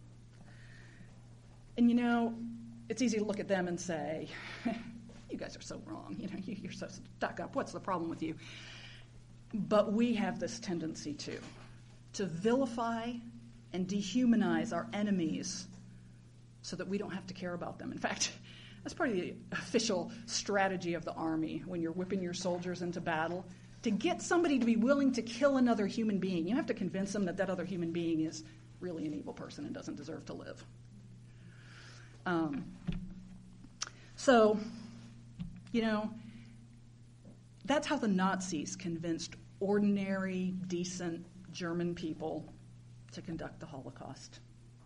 And it's easy to look at them and say, you guys are so wrong, you're so stuck up, what's the problem with you? But we have this tendency to vilify and dehumanize our enemies so that we don't have to care about them. In fact, that's part of the official strategy of the army when you're whipping your soldiers into battle. To get somebody to be willing to kill another human being, you have to convince them that other human being is really an evil person and doesn't deserve to live. That's how the Nazis convinced ordinary, decent German people to conduct the Holocaust.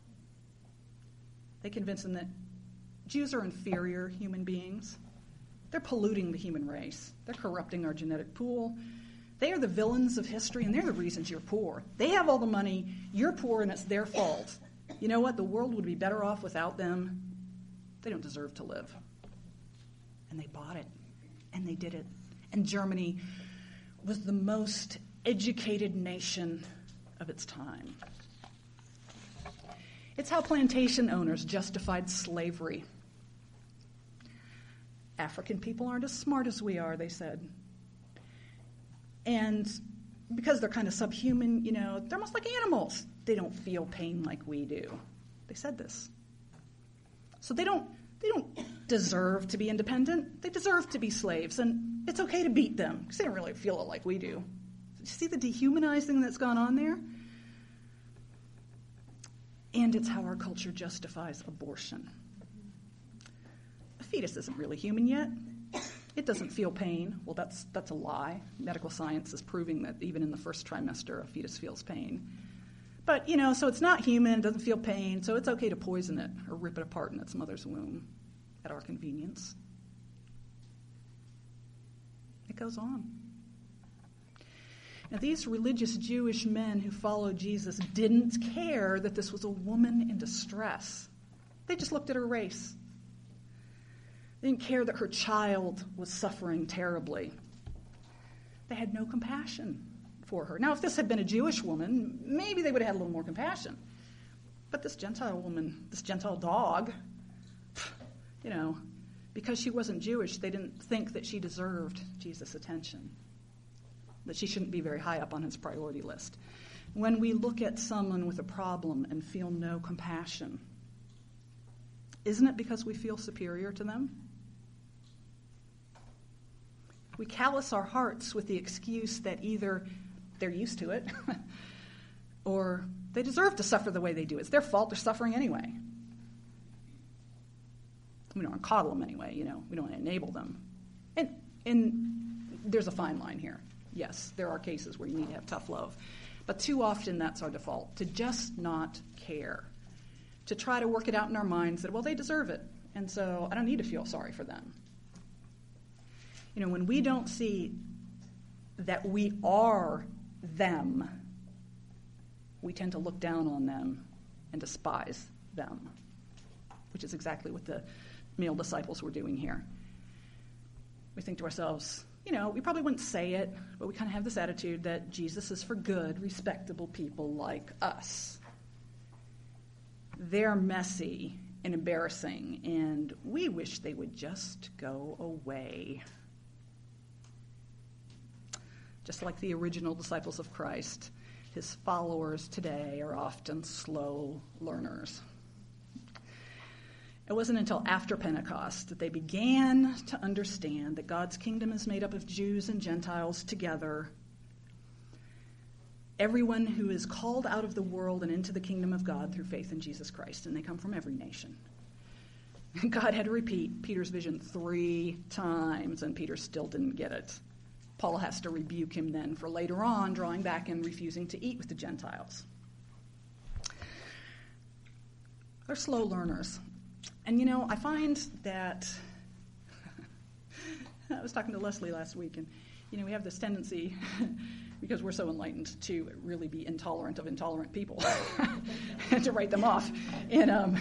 They convinced them that Jews are inferior human beings. They're polluting the human race. They're corrupting our genetic pool. They are the villains of history, and they're the reasons you're poor. They have all the money. You're poor, and it's their fault. You know what? The world would be better off without them. They don't deserve to live. And they bought it, and they did it. And Germany was the most educated nation of its time. It's how plantation owners justified slavery. African people aren't as smart as we are, they said. And because they're kind of subhuman, they're almost like animals. They don't feel pain like we do. They said this. So they don't deserve to be independent. They deserve to be slaves, and it's okay to beat them because they don't really feel it like we do. You see the dehumanizing that's gone on there? And it's how our culture justifies abortion. A fetus isn't really human yet. It doesn't feel pain. Well, that's a lie. Medical science is proving that even in the first trimester, a fetus feels pain. But, so it's not human, it doesn't feel pain, so it's okay to poison it or rip it apart in its mother's womb at our convenience. It goes on. Now, these religious Jewish men who followed Jesus didn't care that this was a woman in distress. They just looked at her race. They didn't care that her child was suffering terribly. They had no compassion for her. Now, if this had been a Jewish woman, maybe they would have had a little more compassion. But this Gentile woman, this Gentile dog, because she wasn't Jewish, they didn't think that she deserved Jesus' attention, that she shouldn't be very high up on his priority list. When we look at someone with a problem and feel no compassion, isn't it because we feel superior to them? We callous our hearts with the excuse that either they're used to it or they deserve to suffer the way they do. It's their fault, they're suffering anyway. We don't want to coddle them anyway, we don't want to enable them. And there's a fine line here. Yes, there are cases where you need to have tough love. But too often that's our default, to just not care, to try to work it out in our minds that, well, they deserve it, and so I don't need to feel sorry for them. When we don't see that we are them, we tend to look down on them and despise them, which is exactly what the male disciples were doing here. We think to ourselves, we probably wouldn't say it, but we kind of have this attitude that Jesus is for good, respectable people like us. They're messy and embarrassing, and we wish they would just go away. Just like the original disciples of Christ, his followers today are often slow learners. It wasn't until after Pentecost that they began to understand that God's kingdom is made up of Jews and Gentiles together. Everyone who is called out of the world and into the kingdom of God through faith in Jesus Christ, and they come from every nation. God had to repeat Peter's vision 3 times, and Peter still didn't get it. Paul has to rebuke him then for later on drawing back and refusing to eat with the Gentiles. They're slow learners. And, I find that, I was talking to Leslie last week, and, we have this tendency, because we're so enlightened, to really be intolerant of intolerant people and to write them off. And,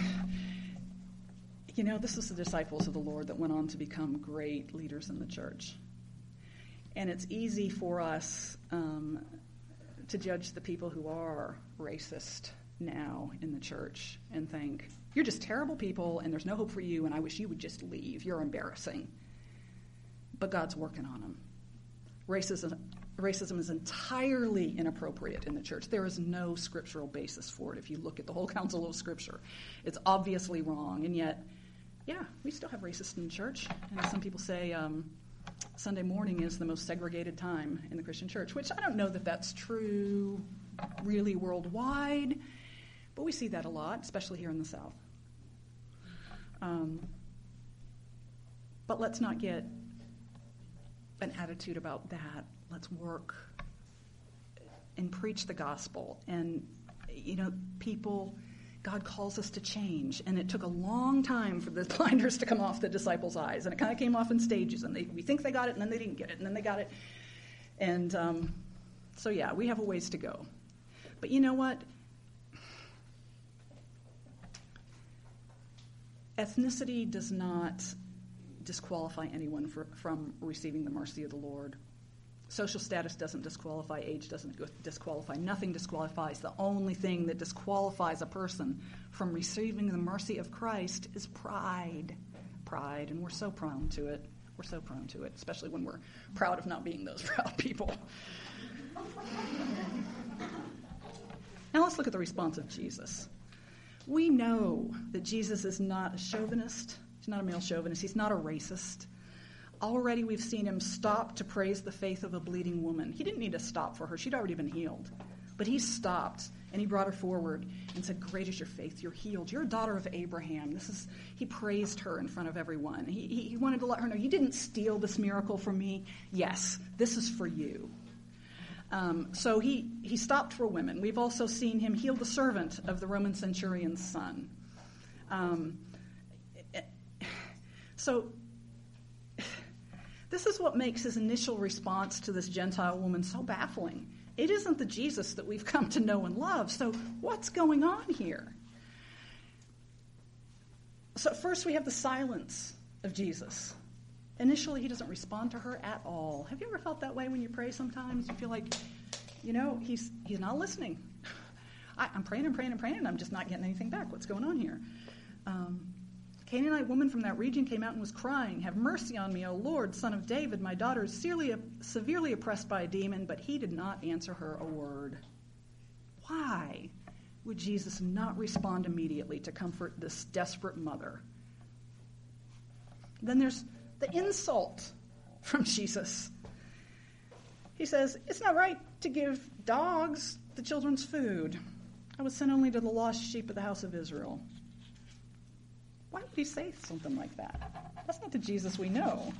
this is the disciples of the Lord that went on to become great leaders in the church. And it's easy for us to judge the people who are racist now in the church and think, you're just terrible people and there's no hope for you and I wish you would just leave. You're embarrassing. But God's working on them. Racism is entirely inappropriate in the church. There is no scriptural basis for it if you look at the whole counsel of Scripture. It's obviously wrong. And yet, we still have racists in the church. And some people say Sunday morning is the most segregated time in the Christian church, which I don't know that that's true really worldwide, but we see that a lot, especially here in the South. But let's not get an attitude about that. Let's work and preach the gospel. And, people, God calls us to change. And it took a long time for the blinders to come off the disciples' eyes. And it kind of came off in stages. And we think they got it, and then they didn't get it, and then they got it. And we have a ways to go. But you know what? Ethnicity does not disqualify anyone from receiving the mercy of the Lord. Social status doesn't disqualify. Age doesn't disqualify. Nothing disqualifies. The only thing that disqualifies a person from receiving the mercy of Christ is pride. Pride, and we're so prone to it. We're so prone to it, especially when we're proud of not being those proud people. Now let's look at the response of Jesus. We know that Jesus is not a chauvinist. He's not a male chauvinist. He's not a racist. Already we've seen him stop to praise the faith of a bleeding woman. He didn't need to stop for her. She'd already been healed. But he stopped, and he brought her forward and said, great is your faith. You're healed. You're a daughter of Abraham. He praised her in front of everyone. He wanted to let her know, you didn't steal this miracle from me. Yes, this is for you. So he stopped for women. We've also seen him heal the servant of the Roman centurion's son. So this is what makes his initial response to this Gentile woman so baffling. It isn't the Jesus that we've come to know and love. So what's going on here? So first we have the silence of Jesus. Initially, he doesn't respond to her at all. Have you ever felt that way when you pray sometimes? You feel like, he's not listening. I'm praying and praying and praying, and I'm just not getting anything back. What's going on here? Canaanite woman from that region came out and was crying, have mercy on me, O Lord, son of David. My daughter is severely oppressed by a demon, but he did not answer her a word. Why would Jesus not respond immediately to comfort this desperate mother? Then there's the insult from Jesus. He says, it's not right to give dogs the children's food. I was sent only to the lost sheep of the house of Israel. Why would he say something like that? That's not the Jesus we know.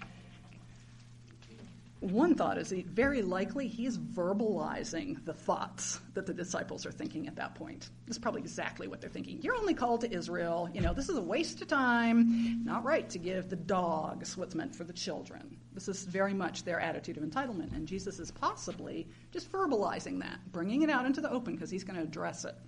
One thought is very likely he is verbalizing the thoughts that the disciples are thinking at that point. This is probably exactly what they're thinking. You're only called to Israel. This is a waste of time. Not right to give the dogs what's meant for the children. This is very much their attitude of entitlement. And Jesus is possibly just verbalizing that, bringing it out into the open because he's going to address it.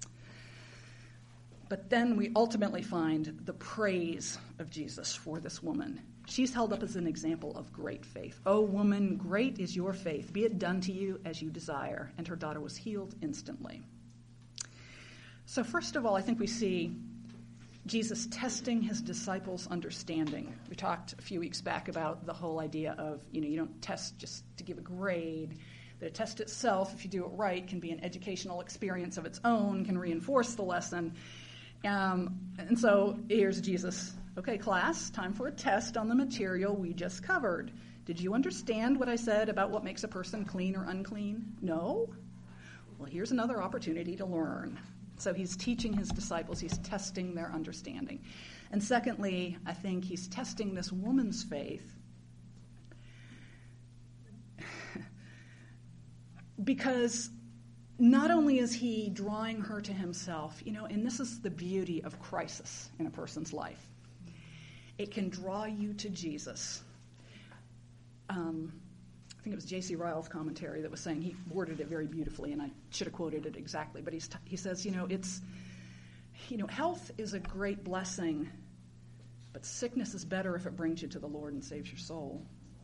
But then we ultimately find the praise of Jesus for this woman. She's held up as an example of great faith. "Oh, woman, great is your faith. Be it done to you as you desire." And her daughter was healed instantly. So first of all, I think we see Jesus testing his disciples' understanding. We talked a few weeks back about the whole idea of, you don't test just to give a grade. The test itself, if you do it right, can be an educational experience of its own, can reinforce the lesson. And so here's Jesus. Okay, class, time for a test on the material we just covered. Did you understand what I said about what makes a person clean or unclean? No? Well, here's another opportunity to learn. So he's teaching his disciples, he's testing their understanding. And secondly, I think he's testing this woman's faith because not only is he drawing her to himself, and this is the beauty of crisis in a person's life. It can draw you to Jesus. I think it was J.C. Ryle's commentary that was saying, he worded it very beautifully, and I should have quoted it exactly, but he says, health is a great blessing, but sickness is better if it brings you to the Lord and saves your soul.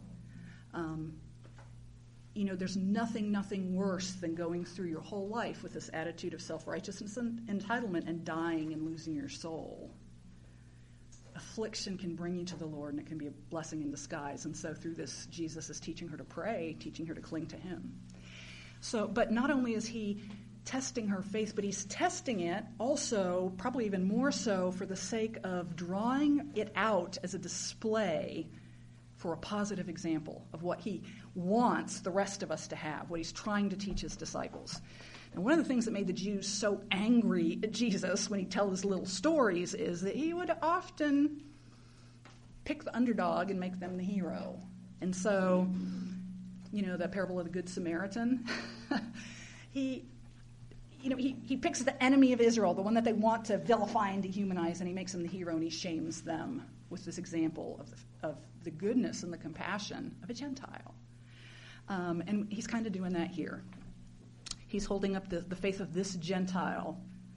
There's nothing worse than going through your whole life with this attitude of self-righteousness and entitlement and dying and losing your soul. Affliction can bring you to the Lord, and it can be a blessing in disguise. And so through this, Jesus is teaching her to pray, teaching her to cling to him. But not only is he testing her faith, but he's testing it also, probably even more so, for the sake of drawing it out as a display for a positive example of what he wants the rest of us to have, what he's trying to teach his disciples. And one of the things that made the Jews so angry at Jesus when he tells his little stories is that he would often pick the underdog and make them the hero. And so, the parable of the Good Samaritan, he picks the enemy of Israel, the one that they want to vilify and dehumanize, and he makes him the hero, and he shames them with this example of the goodness and the compassion of a Gentile. And he's kind of doing that here. He's holding up the faith of this Gentile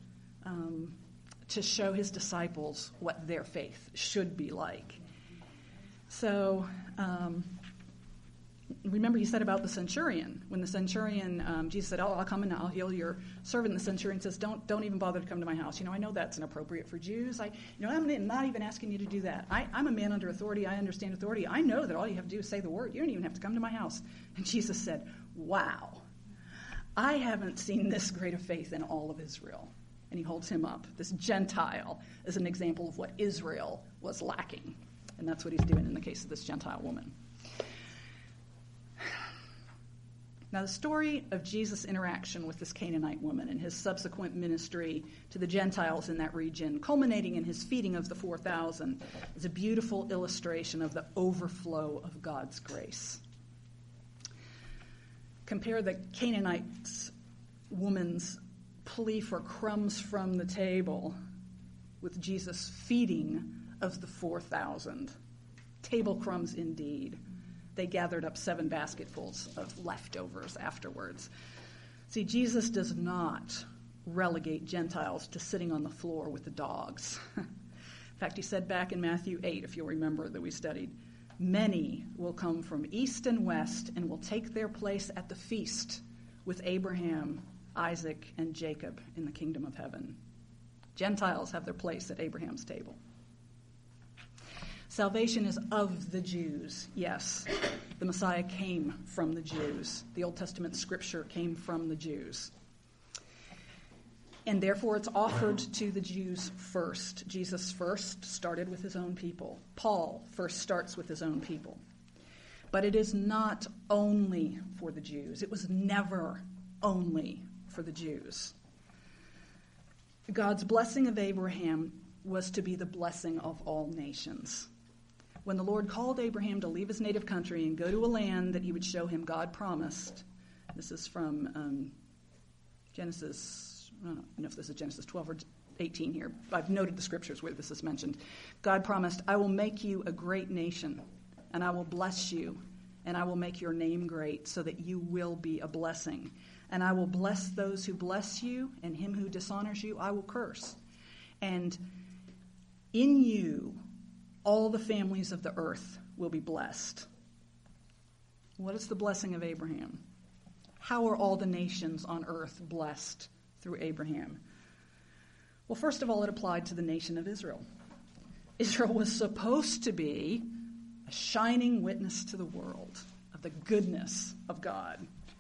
to show his disciples what their faith should be like. So remember he said about the centurion. When the centurion, Jesus said, I'll come and I'll heal your servant. And the centurion says, don't even bother to come to my house. I know that's inappropriate for Jews. I'm not even asking you to do that. I'm a man under authority. I understand authority. I know that all you have to do is say the word. You don't even have to come to my house. And Jesus said, wow, I haven't seen this great of faith in all of Israel. And he holds him up, this Gentile, as an example of what Israel was lacking. And that's what he's doing in the case of this Gentile woman. Now, the story of Jesus' interaction with this Canaanite woman and his subsequent ministry to the Gentiles in that region, culminating in his feeding of the 4,000, is a beautiful illustration of the overflow of God's grace. Compare the Canaanite woman's plea for crumbs from the table with Jesus' feeding of the 4,000. Table crumbs indeed. They gathered up 7 basketfuls of leftovers afterwards. See, Jesus does not relegate Gentiles to sitting on the floor with the dogs. In fact, he said back in Matthew 8, if you'll remember, that we studied, many will come from east and west and will take their place at the feast with Abraham, Isaac, and Jacob in the kingdom of heaven. Gentiles have their place at Abraham's table. Salvation is of the Jews, yes. The Messiah came from the Jews. The Old Testament scripture came from the Jews. And therefore it's offered to the Jews first. Jesus first started with his own people. Paul first starts with his own people. But it is not only for the Jews. It was never only for the Jews. God's blessing of Abraham was to be the blessing of all nations. When the Lord called Abraham to leave his native country and go to a land that he would show him, God promised. This is from Genesis. I don't know if this is Genesis 12 or 18 here. I've noted the scriptures where this is mentioned. God promised, I will make you a great nation, and I will bless you, and I will make your name great so that you will be a blessing. And I will bless those who bless you, and him who dishonors you I will curse. And in you all the families of the earth will be blessed. What is the blessing of Abraham? How are all the nations on earth blessed through Abraham? Well, first of all, it applied to the nation of Israel. Israel was supposed to be a shining witness to the world of the goodness of God.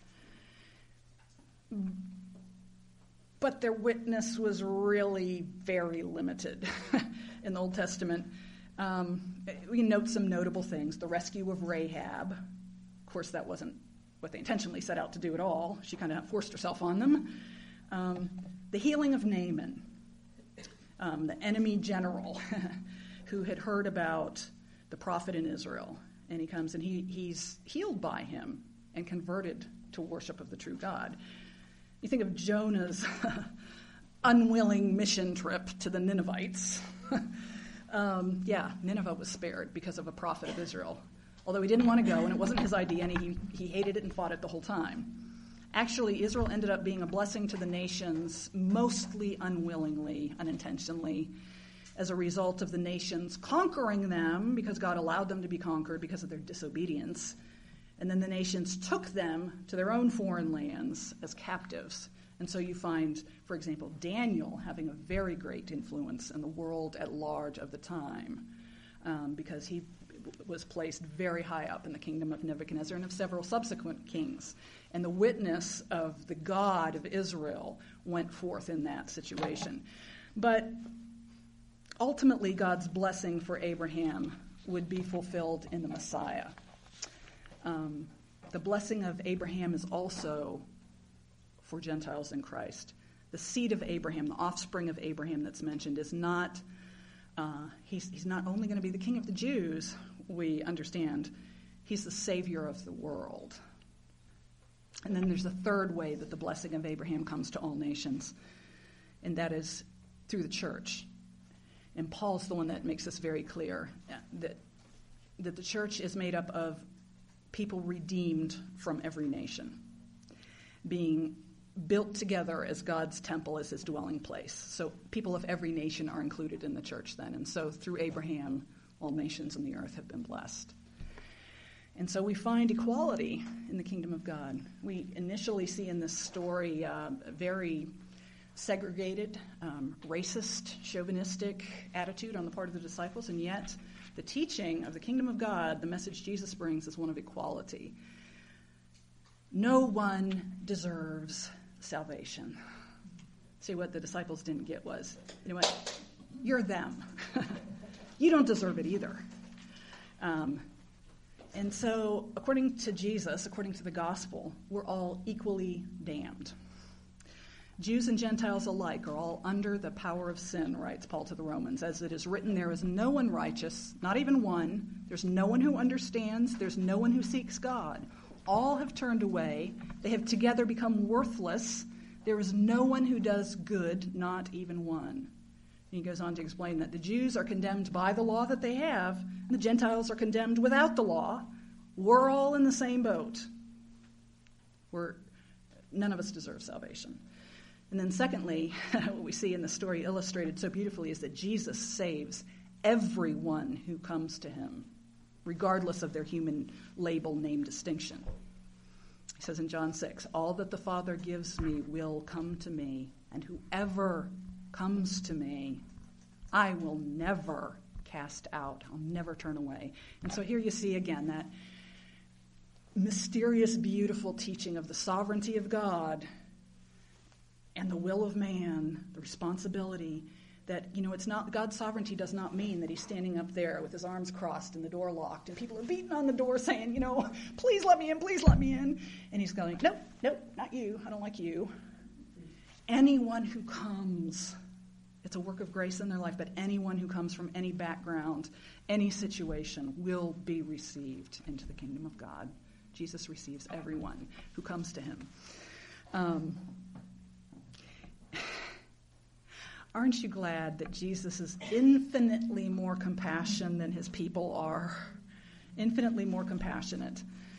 But their witness was really very limited in the Old Testament. We can note some notable things. The rescue of Rahab. Of course, that wasn't what they intentionally set out to do at all. She kind of forced herself on them. The healing of Naaman, the enemy general who had heard about the prophet in Israel. And he comes and he's healed by him and converted to worship of the true God. You think of Jonah's unwilling mission trip to the Ninevites. Nineveh was spared because of a prophet of Israel. Although he didn't want to go, and it wasn't his idea, and he hated it and fought it the whole time. Actually, Israel ended up being a blessing to the nations, mostly unwillingly, unintentionally, as a result of the nations conquering them, because God allowed them to be conquered because of their disobedience. And then the nations took them to their own foreign lands as captives. And so you find, for example, Daniel having a very great influence in the world at large of the time, because he was placed very high up in the kingdom of Nebuchadnezzar and of several subsequent kings. And the witness of the God of Israel went forth in that situation. But ultimately, God's blessing for Abraham would be fulfilled in the Messiah. The blessing of Abraham is also for Gentiles in Christ. The seed of Abraham, the offspring of Abraham that's mentioned, is not, he's not only going to be the king of the Jews, we understand. He's the Savior of the world. And then there's a third way that the blessing of Abraham comes to all nations, and that is through the church. And Paul's the one that makes this very clear, that the church is made up of people redeemed from every nation, being built together as God's temple, as his dwelling place. So people of every nation are included in the church then. And so through Abraham, all nations on the earth have been blessed. And so we find equality in the kingdom of God. We initially see in this story a very segregated, racist, chauvinistic attitude on the part of the disciples, and yet the teaching of the kingdom of God, the message Jesus brings, is one of equality. No one deserves salvation. See, what the disciples didn't get was, you know what, you're them. You don't deserve it either. And so, according to Jesus, according to the gospel, we're all equally damned. Jews and Gentiles alike are all under the power of sin, writes Paul to the Romans. As it is written, there is no one righteous, not even one. There's no one who understands. There's no one who seeks God. All have turned away. They have together become worthless. There is no one who does good, not even one. And he goes on to explain that the Jews are condemned by the law that they have, and the Gentiles are condemned without the law. We're all in the same boat. None of us deserve salvation. And then secondly, what we see in the story illustrated so beautifully is that Jesus saves everyone who comes to him, regardless of their human label, name, distinction. He says in John 6, all that the Father gives me will come to me, and whoever comes to me, I will never cast out. I'll never turn away. And so here you see again that mysterious, beautiful teaching of the sovereignty of God and the will of man, the responsibility that, it's not, God's sovereignty does not mean that he's standing up there with his arms crossed and the door locked and people are beating on the door saying, please let me in, please let me in. And he's going, nope, not you. I don't like you. Anyone who comes, it's a work of grace in their life, but anyone who comes from any background, any situation will be received into the kingdom of God. Jesus receives everyone who comes to him. Aren't you glad that Jesus is infinitely more compassionate than his people are? Infinitely more compassionate.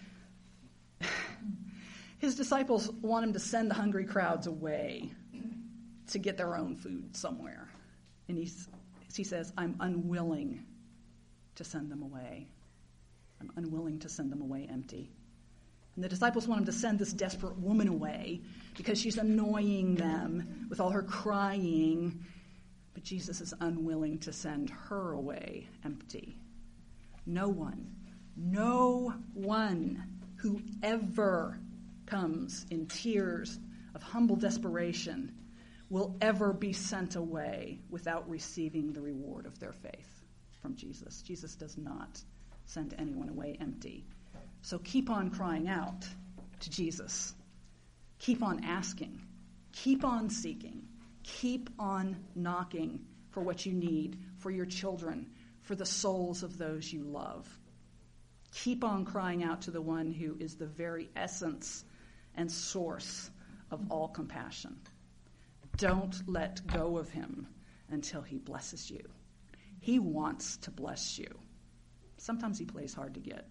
His disciples want him to send the hungry crowds away to get their own food somewhere. And he says, I'm unwilling to send them away. I'm unwilling to send them away empty. And the disciples want him to send this desperate woman away because she's annoying them with all her crying. But Jesus is unwilling to send her away empty. No one who ever comes in tears of humble desperation will ever be sent away without receiving the reward of their faith from Jesus. Jesus does not send anyone away empty. So keep on crying out to Jesus. Keep on asking. Keep on seeking. Keep on knocking for what you need, for your children, for the souls of those you love. Keep on crying out to the one who is the very essence and source of all compassion. Don't let go of him until he blesses you. He wants to bless you. Sometimes he plays hard to get.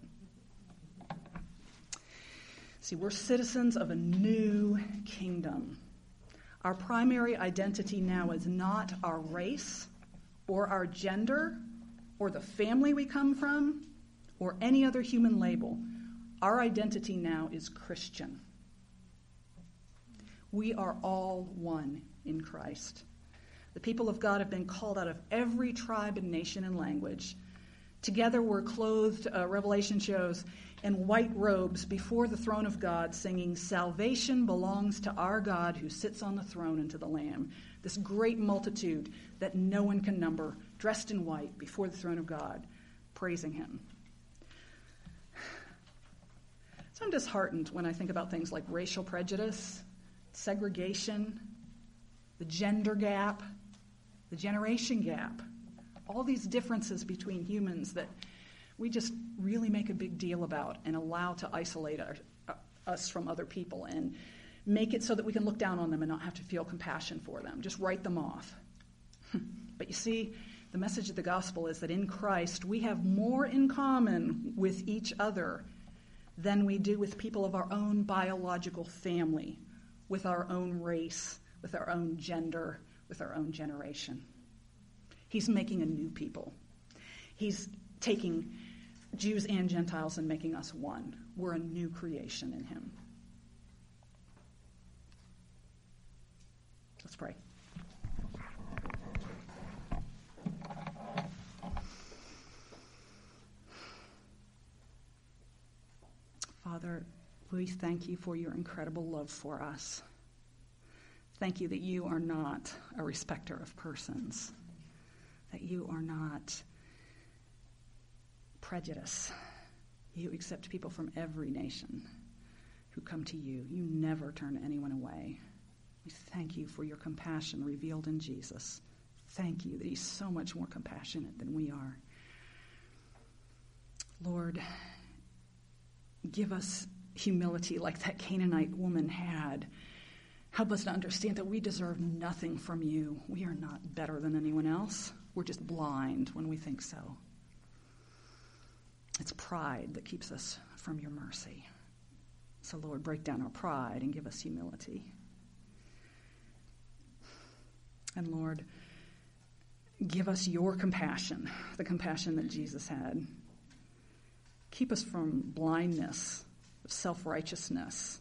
See, we're citizens of a new kingdom. Our primary identity now is not our race or our gender or the family we come from or any other human label. Our identity now is Christian. We are all one in Christ. The people of God have been called out of every tribe and nation and language. Together we're clothed, Revelation shows, in white robes before the throne of God, singing, "Salvation belongs to our God who sits on the throne and to the Lamb." This great multitude that no one can number, dressed in white before the throne of God, praising him. So I'm disheartened when I think about things like racial prejudice, segregation, the gender gap, the generation gap, all these differences between humans that we just really make a big deal about and allow to isolate us from other people and make it so that we can look down on them and not have to feel compassion for them. Just write them off. But you see, the message of the gospel is that in Christ we have more in common with each other than we do with people of our own biological family, with our own race, with our own gender, with our own generation. He's making a new people. He's taking Jews and Gentiles and making us one. We're a new creation in him. Let's pray. Father, we thank you for your incredible love for us. Thank you that you are not a respecter of persons, that you are not prejudice. You accept people from every nation who come to you. You never turn anyone away. We thank you for your compassion revealed in Jesus. Thank you that he's so much more compassionate than we are. Lord, give us humility like that Canaanite woman had. Help us to understand that we deserve nothing from you. We are not better than anyone else. We're just blind when we think so. It's pride that keeps us from your mercy. So, Lord, break down our pride and give us humility. And, Lord, give us your compassion, the compassion that Jesus had. Keep us from blindness, of self-righteousness,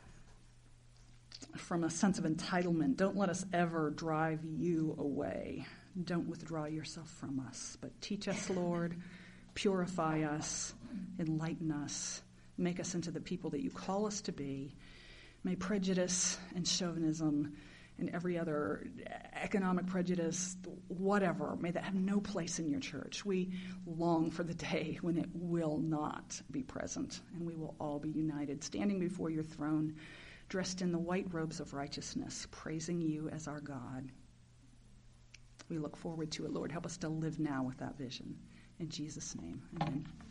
from a sense of entitlement. Don't let us ever drive you away. Don't withdraw yourself from us. But teach us, Lord, purify us, enlighten us, make us into the people that you call us to be. May prejudice and chauvinism and every other economic prejudice, whatever, may that have no place in your church. We long for the day when it will not be present, and we will all be united, standing before your throne, dressed in the white robes of righteousness, praising you as our God. We look forward to it, Lord. Help us to live now with that vision. In Jesus' name, amen.